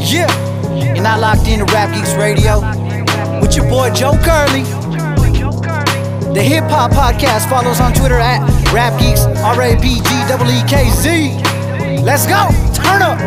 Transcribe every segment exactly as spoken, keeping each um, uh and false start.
Yeah, you're not locked into Rap Geeks Radio with your boy Joe Curley. The Hip Hop Podcast follows on Twitter at Rap Geeks, R A P G E E K Z. Let's go, turn up.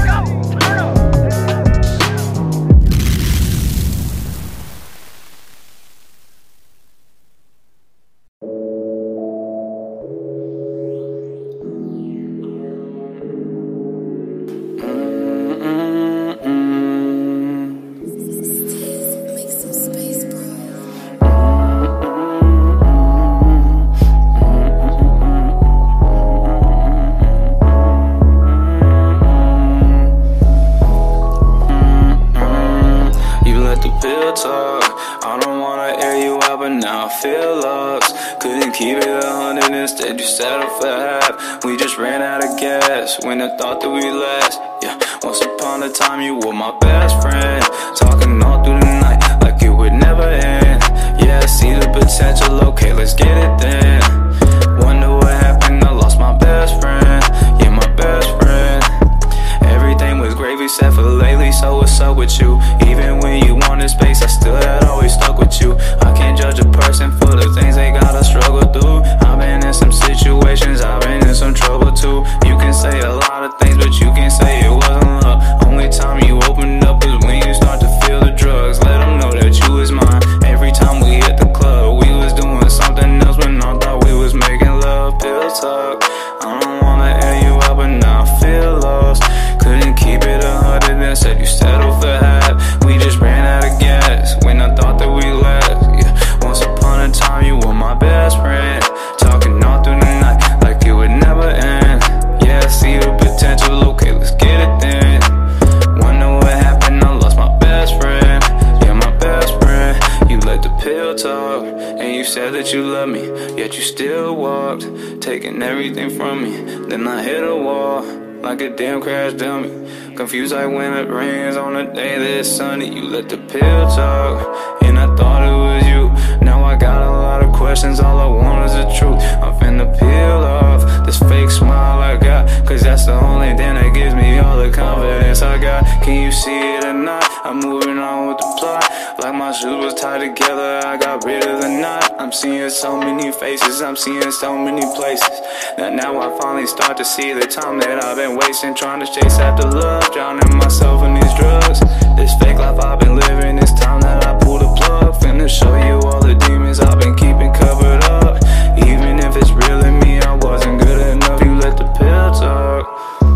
We just ran out of gas when I thought that we last. Yeah, once upon a time you were my best friend, talking all through the night like it would never end. Yeah, I see the potential, okay, let's get it then. Wonder what happened, I lost my best friend. Yeah, my best friend. Everything was great except for lately, so what's up with you? Even when you wanted space, I still had always stuck with you. I can't judge a person for the things they gotta struggle through. I've been in some situations, I've been in some trouble too. You can say a lot of things, but you can't say it wasn't love. Only time you open up is when you start to feel the drugs. Let them know that you was mine. Every time we hit the club, we was doing something else when I thought we was making love. Pill talk, I don't wanna air you out, but now I feel lost. Couldn't keep it a hundred and said you settled for half. We just ran out of gas when I thought that we last. Yeah, once upon a time you were my best friend, talking all through the night like it would never end. Yeah, I see the potential, okay, let's get it then. Wonder what happened, I lost my best friend. Yeah, my best friend. You let the pill talk, and you said that you love me, yet you still walked, taking everything from me. Then I hit a wall like a damn crash dummy. Confused like when it rains on a day that's sunny. You let the pill talk, and I thought it was you. Now I got a lot of questions, all I want is the truth. I'm finna peel off this fake smile I got, cause that's the only thing that gives me all the confidence I got. Can you see it or not? I'm moving on with the plot, like my shoes was tied together, I got rid of the knot. I'm seeing so many faces, I'm seeing so many places, that now I finally start to see the time that I've been wasting trying to chase after love, drowning myself in these drugs. This fake life I've been living, it's time that I pull the plug. Finna show you all the demons I've been keeping covered up. Even if it's real in me, I wasn't good enough. You let the pill talk,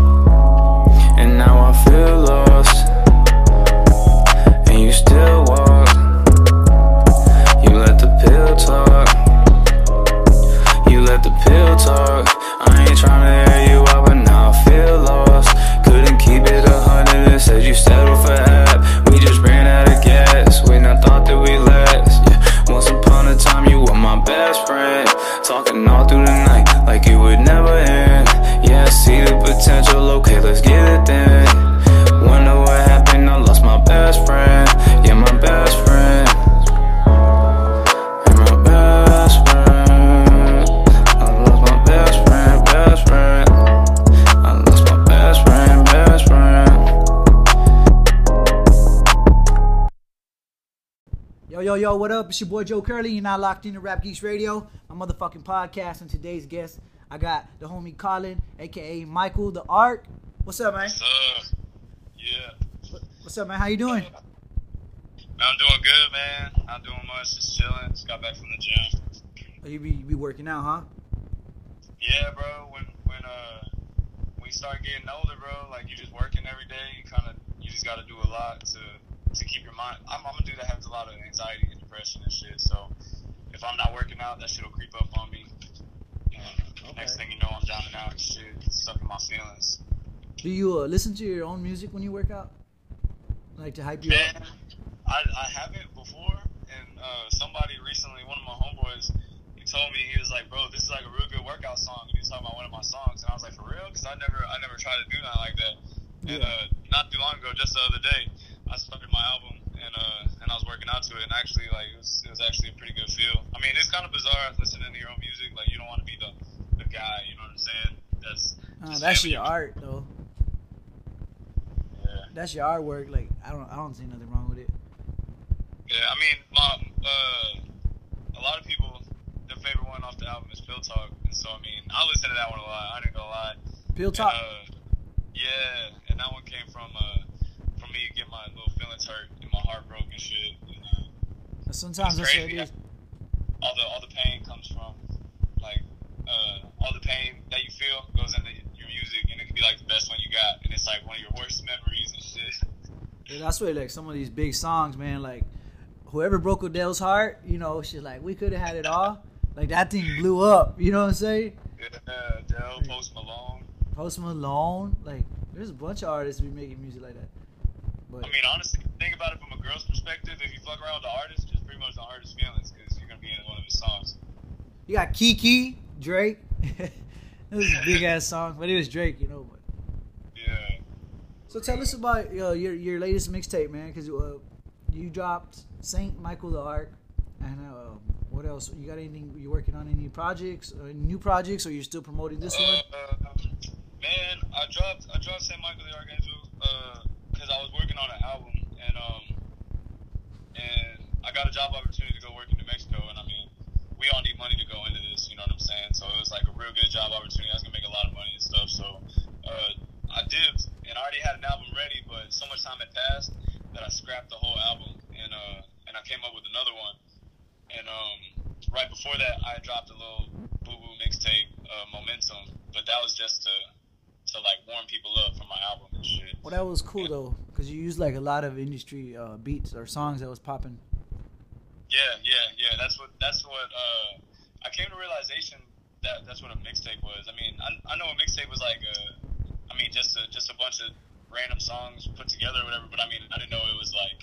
and now I feel lost, and you still walk. You let the pill talk, you let the pill talk. I ain't tryna air you out, but now I feel lost. Couldn't keep it a hundred and said you settled for half. We just ran out of gas when I thought that we last. Yeah, once upon a time you were my best friend, talking all through the night like it would never end. Yeah, I see the potential, okay, let's get it then. Wonder what happened, I lost my best friend. Yeah, my best friend. And my best friend. I lost my best friend, best friend. I lost my best friend, best friend. Yo, yo, yo, what up? It's your boy Joe Curley. You're not locked into Rap Geeks Radio, my motherfucking podcast. And today's guest, I got the homie Colin, a k a. Michael the Art. What's up, man? What's up? Yeah. What's up, man? How you doing? Man, I'm doing good, man. Not doing much, just chilling. Just got back from the gym. Oh, you be, you be working out, huh? Yeah, bro. When when uh when you start getting older, bro, like you just working every day. You kind of you just got to do a lot to to keep your mind. I'm, I'm a dude that has a lot of anxiety and depression and shit. So if I'm not working out, that shit'll creep up on me. And Okay. next thing you know, I'm drowning out and shit, stuck in my feelings. Do you uh, listen to your own music when you work out? Like to hype you Man, up? I, I haven't before, and uh, somebody recently, one of my homeboys, he told me, he was like, bro, this is like a real good workout song, and he was talking about one of my songs, and I was like, for real? Because I never I never tried to do nothing like that. And Yeah. uh, not too long ago, just the other day, I started my album, and uh, and I was working out to it, and actually, like, it was, it was actually a pretty good feel. I mean, it's kind of bizarre listening to your own music, like, you don't want to be the, the guy, you know what I'm saying? That's Uh, just that's heavy. your art, though. Yeah. that's your artwork. Like I don't I don't see nothing wrong with it. Yeah, I mean, my uh, a lot of people, their favorite one off the album is Pill Talk, and so I mean, I listen to that one a lot. I ain't gonna lie. Pill Talk. And, uh, yeah, and that one came from uh, from me getting my little feelings hurt and my heart broke and shit. And, uh, Sometimes that's what it is. All the all the pain comes from like uh, all the pain that you feel goes into your music, and it can be like the best one you got, and it's like one of your worst memories and shit. Yeah, that's why like some of these big songs, man, like whoever broke Adele's heart, you know, she's like, we could have had it all. Like that thing blew up, you know what I'm saying? Yeah, Adele, Post Malone. Post Malone, like there's a bunch of artists be making music like that. But I mean, honestly, think about it from a girl's perspective. If you fuck around with the artist, it's pretty much the artist's feelings because you're gonna be in one of his songs. You got Kiki, Drake. It was a big ass song, but it was Drake, you know. But yeah. So tell us about uh, your your latest mixtape, man, because uh, you dropped Saint Michael the Ark, and uh, what else? You got anything? You working on any projects, or any new projects, or you're still promoting this uh, one? Uh, man, I dropped I dropped Saint Michael the Archangel because uh, I was working on an album, and um and I got a job opportunity to go work in New Mexico, and I mean, we all need money to go into this, you know what I'm saying? So it was like a real good job opportunity. I was gonna make a lot of money and stuff. So uh, I dipped, and I already had an album ready, but so much time had passed that I scrapped the whole album, and uh, and I came up with another one. And um, right before that, I dropped a little Boo Boo mixtape, uh, Momentum, but that was just to to like warm people up for my album and shit. Well, that was cool though, because you used like a lot of industry uh, beats or songs that was popping. Yeah, yeah, yeah. That's what. That's what. Uh, I came to realization that that's what a mixtape was. I mean, I, I know a mixtape was like a. I mean, just a just a bunch of random songs put together or whatever. But I mean, I didn't know it was like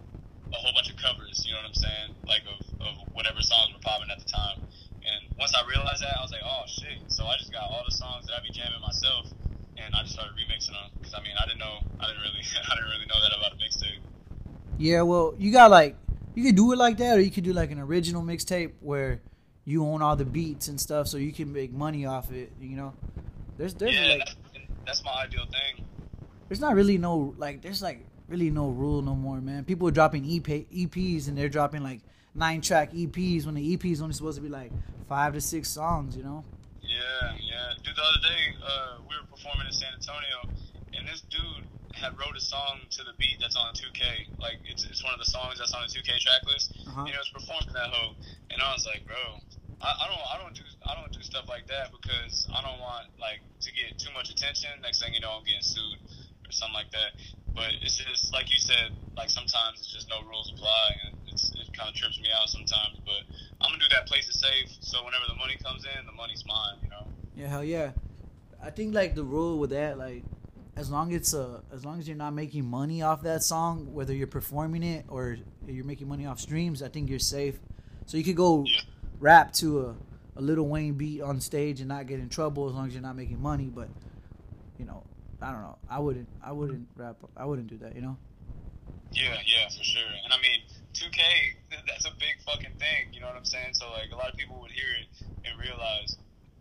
a whole bunch of covers. You know what I'm saying? Like of, of whatever songs were popping at the time. And once I realized that, I was like, oh shit. So I just got all the songs that I be jamming myself, and I just started remixing them because I mean, I didn't know. I didn't really. I didn't really know that about a mixtape. Yeah, well, you got like. You could do it like that, or you could do like an original mixtape where you own all the beats and stuff, so you can make money off it. You know, there's there's yeah, like that's, that's my ideal thing. There's not really no like there's like really no rule no more, man. People are dropping E P, E Ps and they're dropping like nine track E Ps when the E P is only supposed to be like five to six songs. You know? Yeah, yeah. Dude, the other day uh, we were performing in San Antonio, and this dude had wrote a song to the beat that's on two K. Like, it's it's one of the songs that's on the two K track list. Uh-huh. And he was performing that hoe. And I was like, bro, I, I don't I don't do I don't do stuff like that because I don't want like to get too much attention. Next thing you know, I'm getting sued or something like that. But it's just like you said, like sometimes it's just no rules apply, and it's, it kind of trips me out sometimes. But I'm gonna do that place is safe, so whenever the money comes in, the money's mine, you know. Yeah, hell yeah. I think like the rule with that, like, as long as it's uh, as long as you're not making money off that song, whether you're performing it or you're making money off streams, I think you're safe. So you could go yeah. rap to a, a Lil Wayne beat on stage and not get in trouble as long as you're not making money. But you know, I don't know. I wouldn't. I wouldn't rap. I wouldn't do that. You know. Yeah, yeah, for sure. And I mean, two K, that's a big fucking thing. You know what I'm saying? So like, a lot of people would hear it and realize.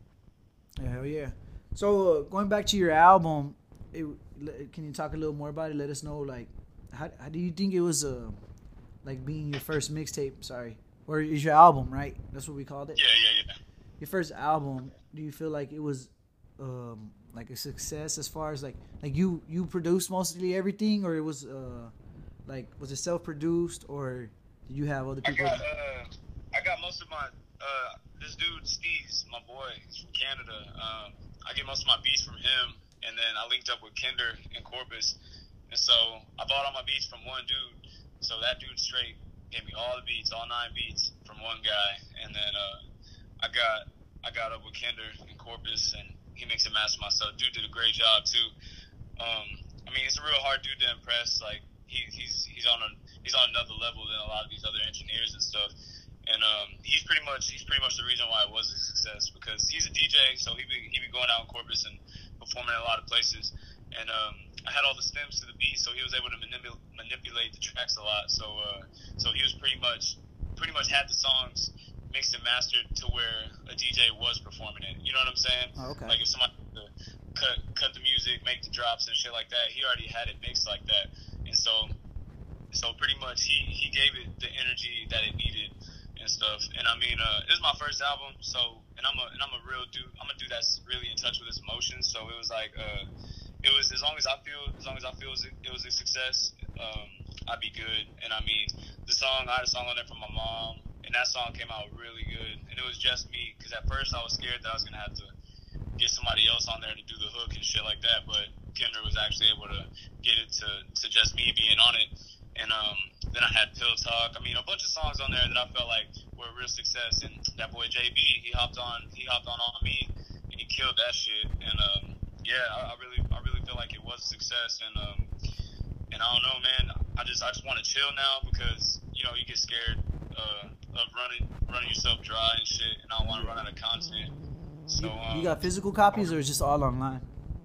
Yeah, hell yeah. So uh, going back to your album. It, can you talk a little more about it? Let us know, like, how, how do you think it was, uh, like, being your first mixtape, sorry, or is your album, right? That's what we called it? Yeah, yeah, yeah. Your first album, do you feel like it was, um, like, a success as far as, like, like you, you produced mostly everything, or it was, uh, like, was it self-produced, or did you have other people? I got, uh, I got most of my, uh, this dude, Steve's, my boy, he's from Canada. Um, I get most of my beats from him. And then I linked up with Kinder in Corpus. And so I bought all my beats from one dude. So that dude straight gave me all the beats, all nine beats from one guy. And then uh, I got I got up with Kinder in Corpus, and he mixed and mastered my stuff. Dude did a great job, too. Um, I mean, it's a real hard dude to impress. Like, he, he's he's on a he's on another level than a lot of these other engineers and stuff. And um, he's pretty much he's pretty much the reason why it was a success, because he's a D J, so he be he be going out in Corpus and performing in a lot of places. And um, I had all the stems to the beat, so he was able to manipul- manipulate the tracks a lot. So uh, so he was pretty much pretty much had the songs mixed and mastered to where a D J was performing it. You know what I'm saying? Oh, okay. Like if somebody cut cut the music, make the drops and shit like that. He already had it mixed like that, and so so pretty much he, he gave it the energy that it needed and stuff. And I mean, uh, this is my first album, so and I'm a and I'm a real dude. I'm a dude that's really in touch with his emotions. So it was like, uh, it was as long as I feel as long as I feel it was a, it was a success, um, I'd be good. And I mean, the song I had a song on there from my mom, and that song came out really good. And it was just me, because at first I was scared that I was gonna have to get somebody else on there to do the hook and shit like that. But Kendra was actually able to get it to, to just me being on it. And um, then I had Pill Talk. I mean, a bunch of songs on there that I felt like were a real success. And that boy J B, he hopped on, he hopped on on me, and he killed that shit. And um, yeah, I, I really, I really feel like it was a success. And um, and I don't know, man. I just, I just want to chill now, because you know you get scared uh, of running, running yourself dry and shit. And I don't want to run out of content. So um, you got physical copies, or is it just all online?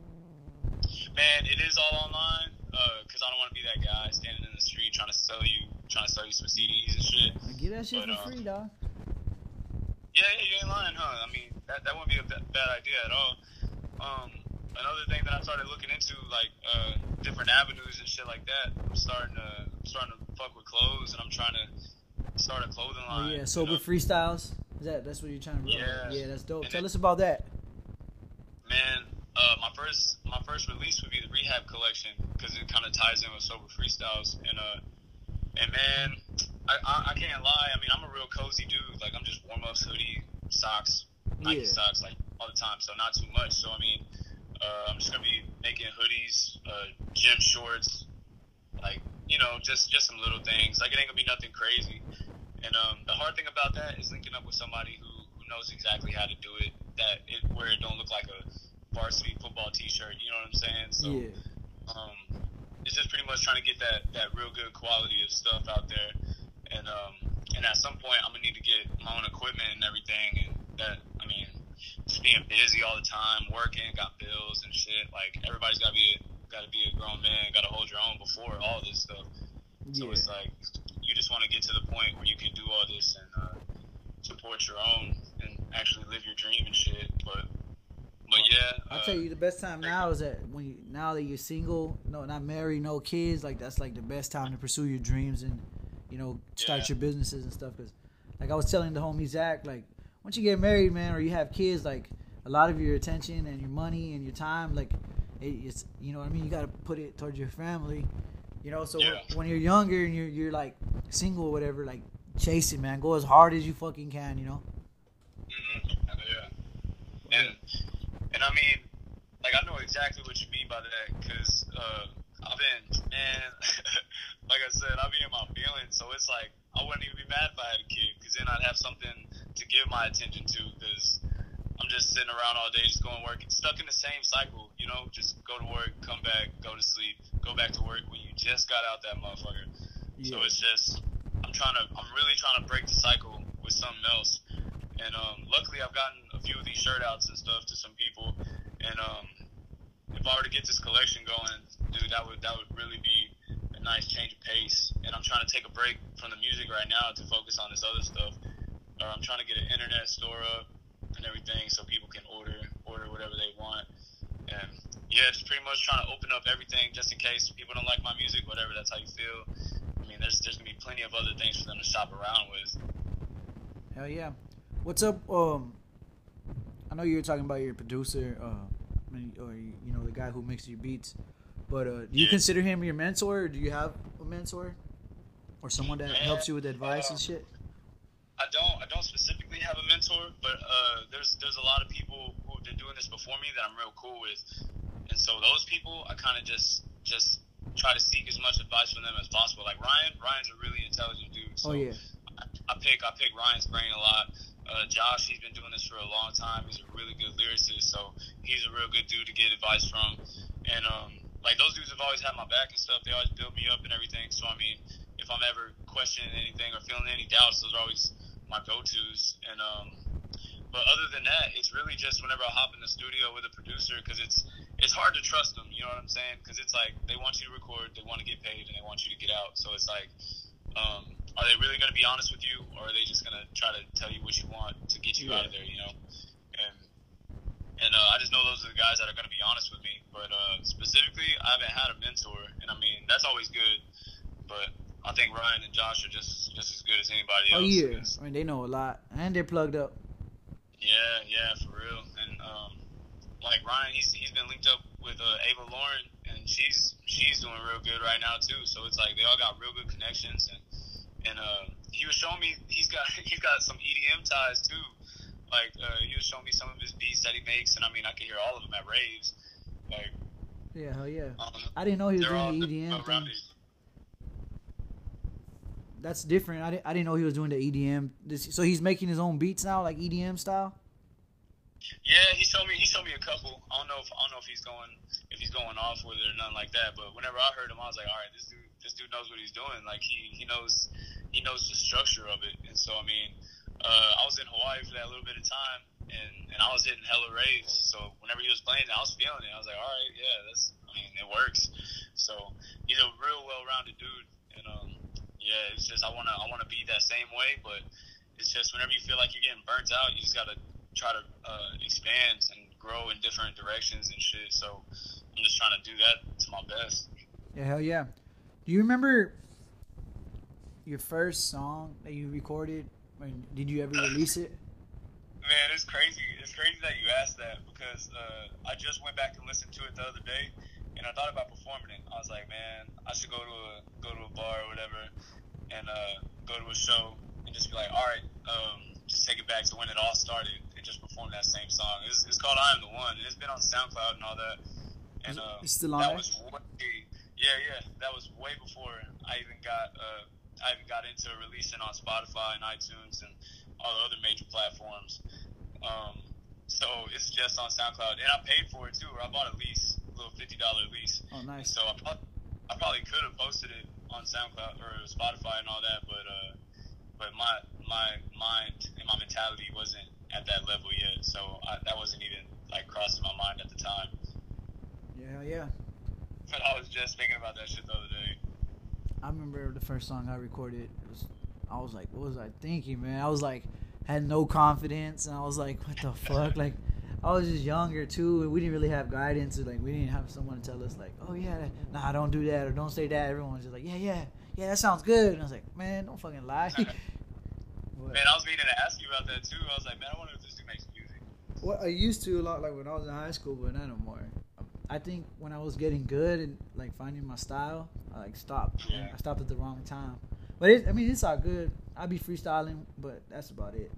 Man, it is all online. Because uh, I don't want to be that guy standing in the street trying to sell you, trying to sell you some C Ds and shit. Get that shit but, for um, free, dog. Yeah, yeah, you ain't lying, huh? I mean, that that wouldn't be a bad, bad idea at all. Um, another thing that I started looking into, like uh, different avenues and shit like that. I'm starting to, I'm starting to fuck with clothes, and I'm trying to start a clothing line. Oh yeah, Sober you know? Freestyles. Is that that's what you're trying to do? Yeah, yeah, that's dope. And Tell it, us about that. Man, uh, my first my first release would be the Rehab collection, because it kind of ties in with Sober Freestyles. And uh, and man, I, I I can't lie. I mean, I'm a real cozy dude. Like, I'm just warm ups, hoodie, socks, Nike Yeah. socks, like all the time. So not too much. So I mean, uh, I'm just gonna be making hoodies, uh, gym shorts, like, you know, just just some little things. Like, it ain't gonna be nothing crazy. And um, the hard thing about that is linking up with somebody who, who knows exactly how to do it. That it where it don't look like a varsity football T-shirt. You know what I'm saying? So, Yeah. um, it's just pretty much trying to get that, that real good quality of stuff out there. And um, and at some point, I'm gonna need to get my own equipment and everything. And that, I mean, just being busy all the time, working, got bills and shit. Like, everybody's gotta be a, gotta be a grown man, gotta hold your own before all this stuff. So Yeah. it's like, you just want to get to the point where you can do all this and uh, support your own and actually live your dream and shit. But but yeah, I'll uh, tell you, the best time now is that when you, now that you're single, no, not married, no kids. Like, that's like the best time to pursue your dreams and, you know, start Yeah. your businesses and stuff. Cause like I was telling the homie Zach, like, once you get married, man, or you have kids, like, a lot of your attention and your money and your time, like, it, it's, you know what I mean, you got to put it towards your family, you know. So Yeah. when, when you're younger and you're you're like single or whatever, like, chase it, man. Go as hard as you fucking can, you know. Mm-hmm. Yeah. And and I mean, like, I know exactly what you mean by that, because uh, I've been, man, like I said, I be in my feelings, so it's like, I wouldn't even be mad if I had a kid, because then I'd have something to give my attention to, because I'm just sitting around all day, just going to work, stuck in the same cycle, you know, just go to work, come back, go to sleep, go back to work when you just got out that motherfucker. Yeah. So it's just, I'm trying to, I'm really trying to break the cycle with something else. And um, luckily, I've gotten a few of these shirt outs and stuff to some people. And um, if I were to get this collection going, dude, that would that would really be a nice change of pace. And I'm trying to take a break from the music right now to focus on this other stuff. Uh, I'm trying to get an internet store up and everything, so people can order order whatever they want. And yeah, just pretty much trying to open up everything, just in case people don't like my music, whatever. That's how you feel. I mean, there's there's gonna be plenty of other things for them to shop around with. Hell yeah. What's up? Um, I know you were talking about your producer, uh, or you know, the guy who makes your beats. But uh, do you Yeah. consider him your mentor? Or do you have a mentor, or someone that Man, helps you with advice uh, and shit? I don't I don't specifically have a mentor, but uh, there's there's a lot of people who've been doing this before me that I'm real cool with, and so those people I kind of just just try to seek as much advice from them as possible. Like Ryan, Ryan's a really intelligent dude. So Oh yeah. I, I pick I pick Ryan's brain a lot. Uh, Josh, he's been doing this for a long time. He's a really good lyricist, so he's a real good dude to get advice from. And um, like those dudes have always had my back and stuff. They always build me up and everything. So I mean, if I'm ever questioning anything or feeling any doubts, those are always my go-tos. And um, but other than that, it's really just whenever I hop in the studio with a producer, because it's it's hard to trust them. You know what I'm saying? Because it's like they want you to record, they want to get paid, and they want you to get out. So it's like, um, are they really going to be honest with you, or are they just going to try to tell you what you want to get you Yeah. out of there? You know, and And uh, I just know those are the guys that are going to be honest with me. But uh, specifically, I haven't had a mentor, and I mean that's always good. But I think Ryan and Josh are just just as good as anybody else. Oh yeah, I mean they know a lot, and they're plugged up. Yeah, yeah, for real. And um, like Ryan, he's he's been linked up with uh, Ava Lauren, and she's she's doing real good right now too. So it's like they all got real good connections, and and uh, he was showing me he's got he's got some E D M ties too. Like uh, he was showing me some of his beats that he makes, and I mean I can hear all of them at raves. Like yeah, hell yeah. Um, I didn't know he was they're all doing the E D M thing. it. That's different. I didn't, I didn't know he was doing the E D M. This, so he's making his own beats now, like E D M style. Yeah, he showed me. He showed me a couple. I don't know if I don't know if he's going if he's going off with it or nothing like that. But whenever I heard him, I was like, all right, this dude this dude knows what he's doing. Like he, he knows he knows the structure of it. And so I mean, uh, I was in Hawaii for that little bit of time, and, and I was hitting hella raves. So whenever he was playing, I was feeling it. I was like, all right, yeah, that's. I mean, it works. So he's a real well-rounded dude, and um. Yeah, it's just I wanna I wanna be that same way, but it's just whenever you feel like you're getting burnt out, you just gotta try to uh, expand and grow in different directions and shit. So I'm just trying to do that to my best. Yeah, hell yeah. Do you remember your first song that you recorded? I mean, did you ever release it? Man, it's crazy. It's crazy that you asked that because uh, I just went back and listened to it the other day. And I thought about performing it. I was like, man, I should go to a go to a bar or whatever, and uh, go to a show and just be like, all right, um, just take it back to when it all started and just perform that same song. It's, it's called "I Am the One." And it's been on SoundCloud and all that. And uh, it's still on that there? was way, yeah, yeah, that was way before I even got uh, I even got into releasing on Spotify and iTunes and all the other major platforms. Um, so it's just on SoundCloud, and I paid for it too. Or I bought a lease. Little fifty dollar lease. Oh, nice. So I, probably, I probably could have posted it on SoundCloud or Spotify and all that, but uh, but my my mind and my mentality wasn't at that level yet, so I, that wasn't even like crossing my mind at the time. Yeah, yeah. But I was just thinking about that shit the other day. I remember the first song I recorded. It was, I was like, what was I thinking, man? I was like, had no confidence, and I was like, what the fuck, like. I was just younger too, and we didn't really have guidance. Or like we didn't have someone to tell us like, oh yeah, nah, don't do that or don't say that. Everyone was just like, yeah, yeah, yeah, that sounds good. And I was like, man, don't fucking lie. Man, I was meaning to ask you about that too. I was like, man, I wonder if this dude makes music. Well, I used to a lot, like when I was in high school, but not anymore. I think when I was getting good and like finding my style, I like stopped. Yeah. I stopped at the wrong time. But it, I mean, it's all good. I be freestyling, but that's about it.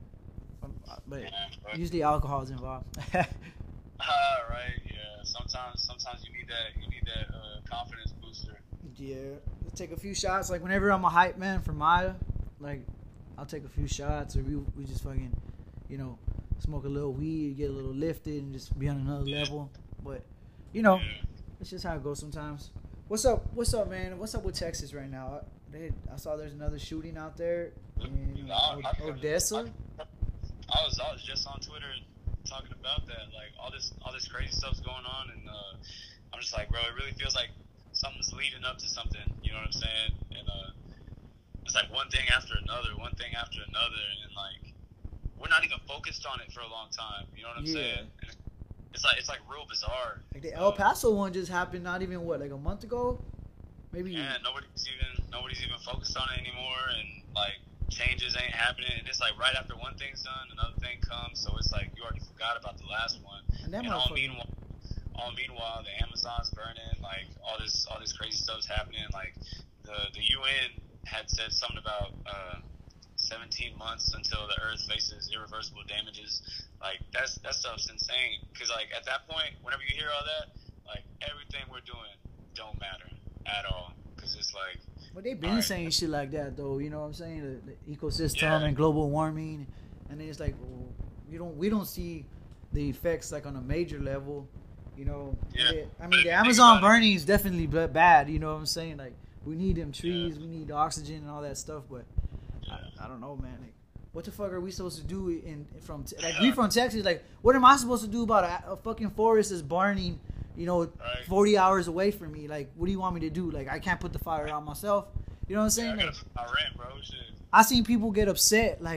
But Yeah, usually alcohol is involved. Ah, right. Yeah. Sometimes, sometimes you need that. You need that uh, confidence booster. Yeah, take a few shots. Like whenever I'm a hype man for Maya, like I'll take a few shots, or we we just fucking, you know, smoke a little weed, get a little lifted, and just be on another Yeah. level. But you know, Yeah. it's just how it goes sometimes. What's up? What's up, man? What's up with Texas right now? They, I saw there's another shooting out there in I- I- O- Odessa. I was I was just on Twitter talking about that, like all this all this crazy stuff's going on, and uh, I'm just like, bro, it really feels like something's leading up to something. You know what I'm saying? And uh, it's like one thing after another, one thing after another, and like we're not even focused on it for a long time. You know what I'm Yeah. saying? And it's like it's like real bizarre. Like the El Paso one just happened not even what like a month ago, maybe. Yeah, nobody's even nobody's even focused on it anymore, and like. Changes ain't happening, and it's like right after one thing's done, another thing comes, so it's like you already forgot about the last one. And that and all motherfucker- meanwhile, all meanwhile, the Amazon's burning, like all this, all this crazy stuff's happening. Like the the U N had said something about uh, seventeen months until the Earth faces irreversible damages. Like that's that stuff's insane. Because like at that point, whenever you hear all that, like everything we're doing don't matter at all. Because it's like. But they been All right. saying shit like that though, you know what I'm saying? The, the ecosystem Yeah. and global warming, and then it's like well, we don't we don't see the effects like on a major level, you know. Yeah. They- I But mean, if the you think Amazon about it- burning is definitely b- bad, you know what I'm saying? Like we need them trees, Yeah. we need oxygen and all that stuff, but Yeah. I, I don't know, man. Like, what the fuck are we supposed to do in from Te- like we from Texas? Like, what am I supposed to do about a, a fucking forest that's burning? You know, Right. forty hours away from me. Like, what do you want me to do? Like, I can't put the fire out myself. You know what I'm Yeah, saying? I Like, gotta pay my rent, bro. Shit. I seen people get upset, like,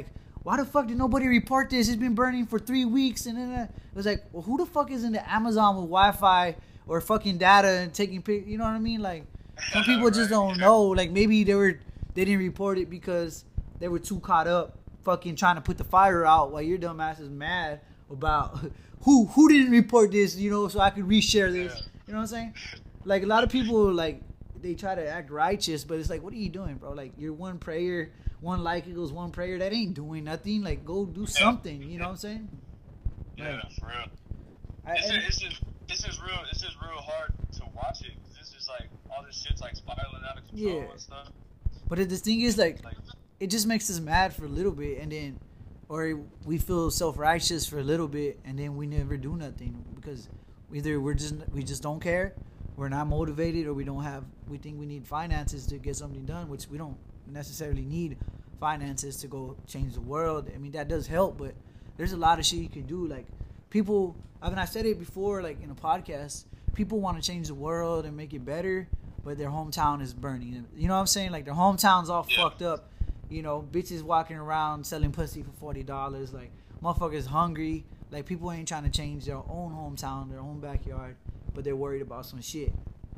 why the fuck did nobody report this? It's been burning for three weeks. And then uh, it was like, well, who the fuck is in the Amazon with Wi-Fi or fucking data and taking pictures? You know what I mean? Like, some people just don't know. Like, maybe they were they didn't report it because they were too caught up fucking trying to put the fire out while your dumb ass is mad about who who didn't report this, you know, so I could reshare this. Yeah. You know what I'm saying? Like, a lot of people, like, they try to act righteous, but it's like, what are you doing, bro? Like, your one prayer, one like equals one prayer. That ain't doing nothing. Like, go do Yeah. something. You know what I'm saying? Yeah, Like, for real. I, It's and- just, it's just, it's just real. It's just real hard to watch it because it's just like all this shit's like spiraling out of control Yeah. and stuff. but the thing is, like, Like, it just makes us mad for a little bit, and then, or we feel self-righteous for a little bit, and then we never do nothing because either we're just we just don't care, we're not motivated, or we don't have we think we need finances to get something done, which we don't necessarily need finances to go change the world. I mean, that does help, but there's a lot of shit you can do. Like, people, I mean, I said it before, like in a podcast, people want to change the world and make it better, but their hometown is burning. You know what I'm saying? Like, their hometown's all Yeah. fucked up. You know, bitches walking around selling pussy for forty dollars. Like, motherfuckers hungry. Like, people ain't trying to change their own hometown, their own backyard, but they're worried about some shit.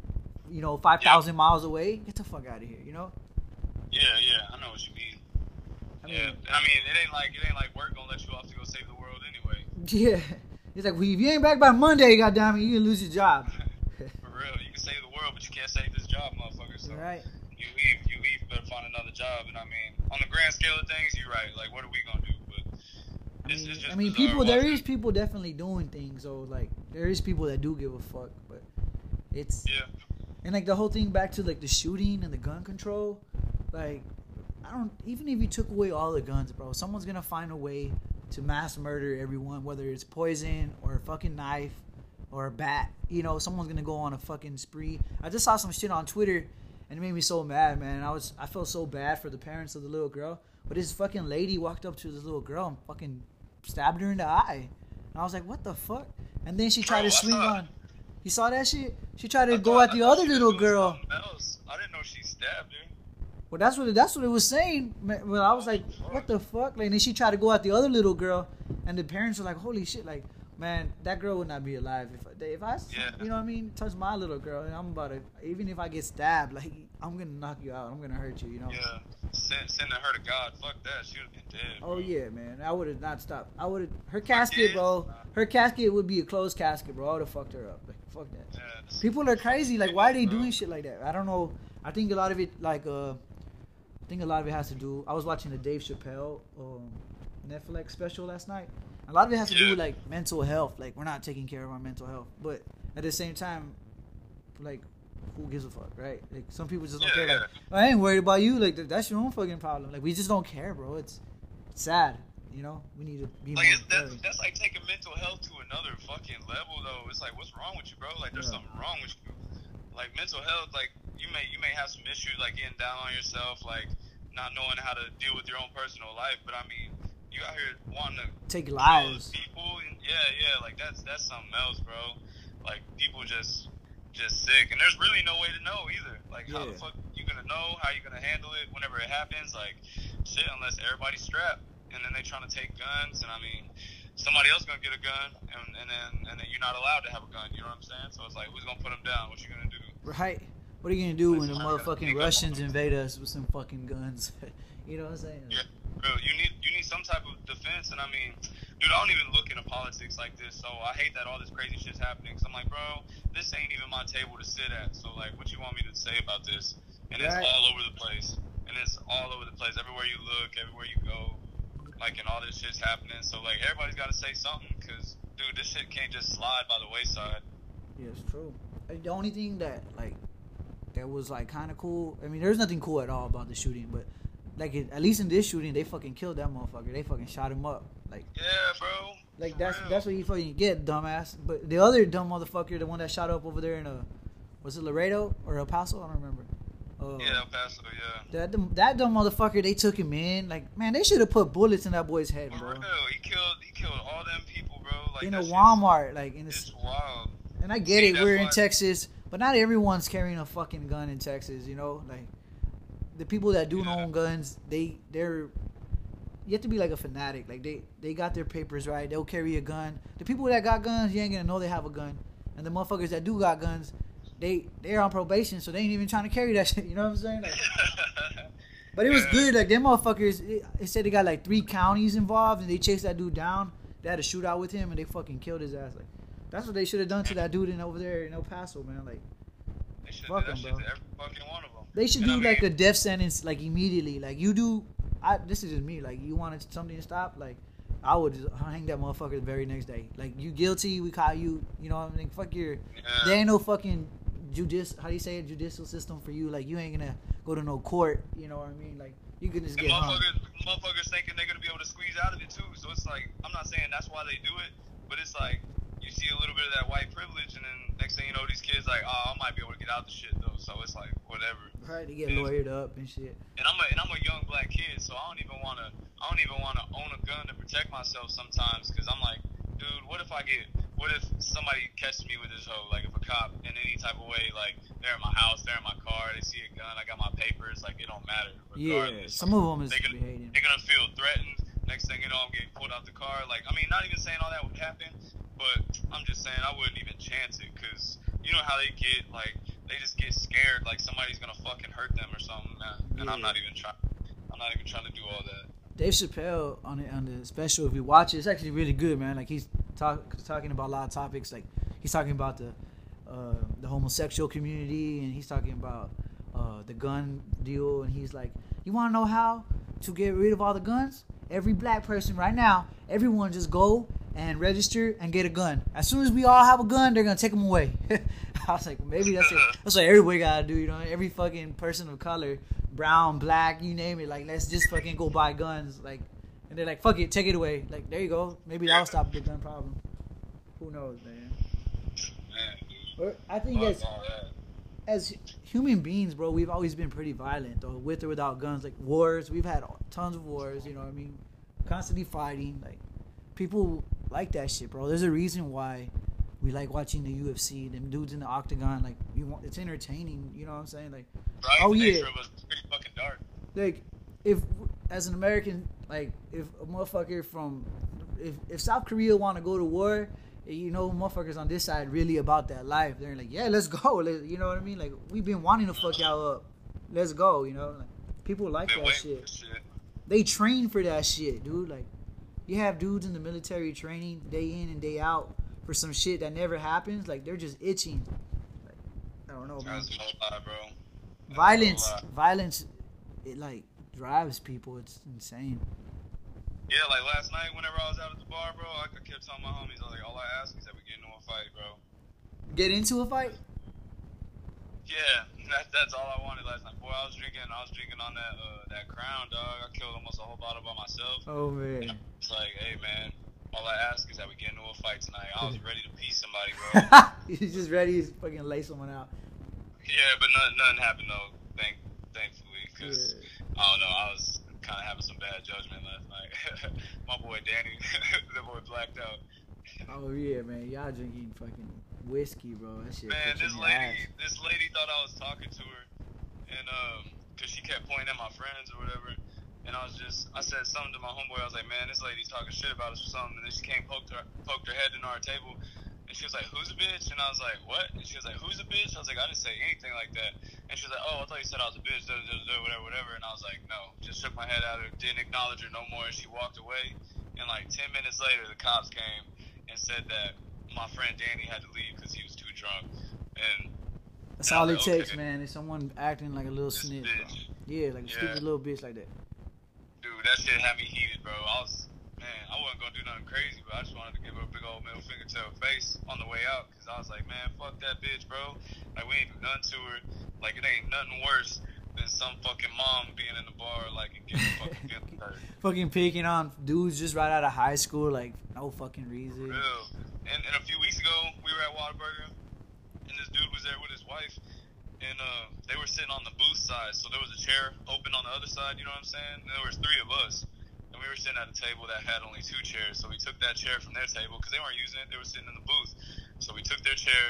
You know, five thousand miles away? Get the fuck out of here, you know? yeah, yeah, I know what you mean. I mean, Yeah, I mean, it ain't like it ain't like work gonna let you off to go save the world anyway. yeah. It's like, well, if you ain't back by Monday, goddamn it, you gonna lose your job. For real, you can save the world, but you can't save this job, motherfucker. So Right. you leave, you leave, you better find another job. And I mean, on the grand scale of things, you're right. Like, what are we gonna do? But I it's, mean, it's just I mean, bizarre people. There watching. is people definitely doing things. So like, there is people that do give a fuck. But it's Yeah, and like the whole thing back to like the shooting and the gun control. Like, I don't. Even if you took away all the guns, bro, someone's gonna find a way to mass murder everyone, whether it's poison or a fucking knife or a bat. You know, someone's gonna go on a fucking spree. I just saw some shit on Twitter, and it made me so mad, man. I was, I felt so bad for the parents of the little girl. But this fucking lady walked up to this little girl and fucking stabbed her in the eye. And I was like, what the fuck? And then she tried Bro, to I swing thought- on. You saw that shit? She tried to I go thought- at the I thought other she was little doing girl. something else. I didn't know she stabbed her. Well, that's what that's what it was saying. Man, well, I was like, what the fuck? Like, and then she tried to go at the other little girl, and the parents were like, holy shit, like, man, that girl would not be alive if I, if I Yeah. you know what I mean, touch my little girl, and I'm about to, even if I get stabbed, like, I'm gonna knock you out, I'm gonna hurt you, you know. Yeah, Send, sending her to God. Fuck that. She would have been dead. Oh bro. yeah, man, I would have not stopped. I would have her casket, bro. Her casket would be a closed casket, bro. I would have fucked her up. Like, fuck that. Yeah, this- People are crazy. Like, why are they Bro. doing shit like that? I don't know. I think a lot of it, like, uh, I think a lot of it has to do. I was watching the Dave Chappelle um, Netflix special last night. A lot of it has to do Yeah. with like mental health. Like, we're not taking care of our mental health, but at the same time, like, who gives a fuck, right? Like, some people just don't Yeah, care. Like, I ain't worried about you. Like, th- that's your own fucking problem. Like, we just don't care, bro. It's, it's sad. You know, we need to be Like, more. it's, that's, encouraged. that's like taking mental health to another fucking level, though. It's like, what's wrong with you, bro? Like, there's Yeah. something wrong with you. Like, mental health, like, you may you may have some issues, like getting down on yourself, like not knowing how to deal with your own personal life. But I mean, you out here wanting to Take kill lives. people. And, yeah, yeah, like that's that's something else, bro. Like, people just just sick, and there's really no way to know either. Like, how the Yeah. fuck you gonna know? How you gonna handle it whenever it happens? Like, shit, unless everybody's strapped, and then they trying to take guns, and I mean, somebody else gonna get a gun, and, and then and then you're not allowed to have a gun. You know what I'm saying? So it's like, who's gonna put them down? What you gonna do? Right. What are you gonna do when the Listen, I gotta motherfucking think up Russians on it. invade us with some fucking guns? You know what I'm saying? Yeah, bro, you need you need some type of defense, and I mean, dude, I don't even look into politics like this, so I hate that all this crazy shit's happening. Cause I'm like, bro, this ain't even my table to sit at. So like, what you want me to say about this? And it's Right. all over the place, and it's all over the place. Everywhere you look, everywhere you go, like, and all this shit's happening. So like, everybody's got to say something, cause dude, this shit can't just slide by the wayside. Yeah, it's true. Like, the only thing that like that was like kind of cool. I mean, there's nothing cool at all about the shooting, but like it, at least in this shooting, they fucking killed that motherfucker. They fucking shot him up. Like, Yeah, bro. like For that's real. that's what you fucking get, dumbass. But the other dumb motherfucker, the one that shot up over there in a, was it Laredo or El Paso? I don't remember. Uh, Yeah, El Paso. Yeah. That dumb- that dumb motherfucker, they took him in. Like, man, they should have put bullets in that boy's head, For bro. real, he killed he killed all them people, bro. Like, In that a shit's- Walmart, like in a. It's wild. And I get See, it, that's we're in why- Texas, but not everyone's carrying a fucking gun in Texas, you know? Like, the people that do Yeah. own guns, they, they're, you have to be like a fanatic. Like they, they got their papers right. They'll carry a gun. The people that got guns, you ain't gonna know they have a gun. And the motherfuckers that do got guns, they they're on probation, so they ain't even trying to carry that shit. You know what I'm saying? Like, but it was good. Like them motherfuckers, it, it said they got like three counties involved, and they chased that dude down. They had a shootout with him, and they fucking killed his ass. Like that's what they should have done to that dude in over there in El Paso, man. Like They should fuck do that him, shit bro. to every fucking one of them. They should And do I mean, like a death sentence, like immediately. Like you do. I this is just me. Like you wanted something to stop, like I would just hang that motherfucker the very next day. Like you guilty, we caught you. You know what I mean? Fuck your. Yeah. There ain't no fucking judice. How do you say it? Judicial system for you. Like you ain't gonna go to no court. You know what I mean? Like you can just And get hung. motherfuckers, motherfuckers thinking they're gonna be able to squeeze out of it too. So it's like, I'm not saying that's why they do it, but it's like you see a little bit of that white privilege, and then next thing you know, these kids like, oh, I might be able to get out the shit though. So it's like whatever. Right, they get Yeah. lawyered up and shit. And I'm a and I'm a young black kid, so I don't even wanna I don't even wanna own a gun to protect myself sometimes, because I'm like, dude, what if I get what if somebody catches me with this hoe? Like if a cop in any type of way, like they're in my house, they're in my car, they see a gun, I got my papers, like it don't matter. Yeah, Regardless. some of them is they're gonna, behaving. they're gonna feel threatened. Next thing you know, I'm getting pulled out the car. Like, I mean, not even saying all that would happen, but I'm just saying I wouldn't even chance it, because you know how they get, like, they just get scared, like somebody's gonna fucking hurt them or something, man. And Yeah. I'm not even trying. I'm not even trying to do all that. Dave Chappelle on the on the special, if you watch it, it's actually really good, man. Like he's talk, talking about a lot of topics. Like he's talking about the uh, the homosexual community, and he's talking about uh, the gun deal, and he's like, you want to know how to get rid of all the guns? Every black person right now, everyone just go and register and get a gun. As soon as we all have a gun, they're gonna take them away. I was like, maybe that's it. That's what everybody gotta do, you know. Every fucking person of color, brown, black, you name it. Like, let's just fucking go buy guns. Like, and they're like, fuck it, take it away. Like, there you go. Maybe that'll stop the gun problem. Who knows, man? Man, dude. Or I think Fuck as all that. as human beings, bro, we've always been pretty violent, though, with or without guns. Like wars, we've had tons of wars. You know what I mean? Constantly fighting. Like people like that shit, bro. There's a reason why we like watching the U F C. Them dudes in the octagon, like you want, it's entertaining. You know what I'm saying? Like, Right? oh The yeah, nature of us is pretty fucking dark. like if as an American, like if a motherfucker from if if South Korea want to go to war, you know, motherfuckers on this side really about that life. They're like, yeah, let's go. Let's, you know what I mean? Like we've been wanting to fuck y'all up. Let's go. You know, like people like Been that waiting shit. for shit. They train for that shit, dude. Like you have dudes in the military training day in and day out for some shit that never happens. Like they're just itching. Like, I don't know, man. That's no lie, bro. That's Violence, no lie. violence, it like drives people. It's insane. Yeah, like last night, whenever I was out at the bar, bro, I kept telling my homies, I was like, all I ask is that we get into a fight, bro. Get into a fight? Yeah, that, that's all I wanted last night. Boy, I was drinking, I was drinking on that uh, that Crown, dog. I killed almost a whole bottle by myself. Oh man. It's like, hey, man, all I ask is that we get into a fight tonight. I was ready to piece somebody, bro. He's just ready to fucking lay someone out. Yeah, but nothing, nothing happened though. Thank, thankfully, because Yeah. I don't know, I was kind of having some bad judgment last night. My boy Danny, the boy blacked out. Oh yeah, man. Y'all drinking fucking whiskey, bro. That shit. Man, puts you this in your lady, ass. this lady thought I was talking to her, and um, cause she kept pointing at my friends or whatever, and I was just, I said something to my homeboy. I was like, man, this lady's talking shit about us or something, and then she came poked her, poked her head into our table, and she was like, who's a bitch? And I was like, what? And she was like, who's a bitch? I was like, I didn't say anything like that. And she was like, oh, I thought you said I was a bitch, da, da, da, whatever, whatever. And I was like, no. Just shook my head at her, didn't acknowledge her no more, and she walked away. And like ten minutes later, the cops came and said that my friend Danny had to leave because he was too drunk. And That's and I all was it like, takes, okay, man. Is someone acting like a little this snitch, bro. bitch. Yeah, like a Yeah. stupid little bitch like that. Dude, that shit had me heated, bro. I was, man, I wasn't gonna do nothing crazy, but I just wanted to give her a big old middle finger to her face on the way out, because I was like, man, fuck that bitch, bro. Like, we ain't do nothing to her. Like, it ain't nothing worse than some fucking mom being in the bar, like, and getting fucking feeling hurt. Fucking picking on dudes just right out of high school, like no fucking reason. Real. And, and a few weeks ago, we were at Whataburger, and this dude was there with his wife, and uh, they were sitting on the booth side, so there was a chair open on the other side, you know what I'm saying? And there was three of us, and we were sitting at a table that had only two chairs, so we took that chair from their table, because they weren't using it, they were sitting in the booth. So we took their chair, and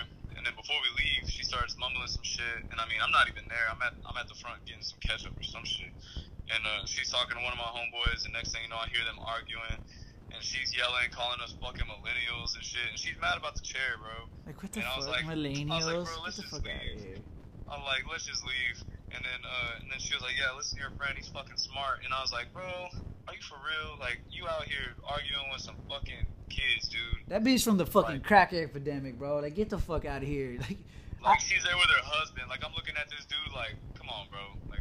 then before we leave, she starts mumbling some shit, and I mean, I'm not even there. I'm at I'm at the front getting some ketchup or some shit, and uh, she's talking to one of my homeboys, and next thing you know, I hear them arguing, and she's yelling, calling us fucking millennials and shit, and she's mad about the chair, bro. Like, what the and fuck, I was like, millennials? I was like, bro, let's Get the just fuck leave. out of here. I'm like, let's just leave. And then, uh, and then she was like, yeah, listen to your friend. He's fucking smart. And I was like, bro, are you for real? Like, you out here arguing with some fucking kids, dude. That bitch from the fucking Like- crack epidemic, bro. Like, get the fuck out of here. Like, Like, she's there with her husband. Like, I'm looking at this dude like, come on, bro. Like,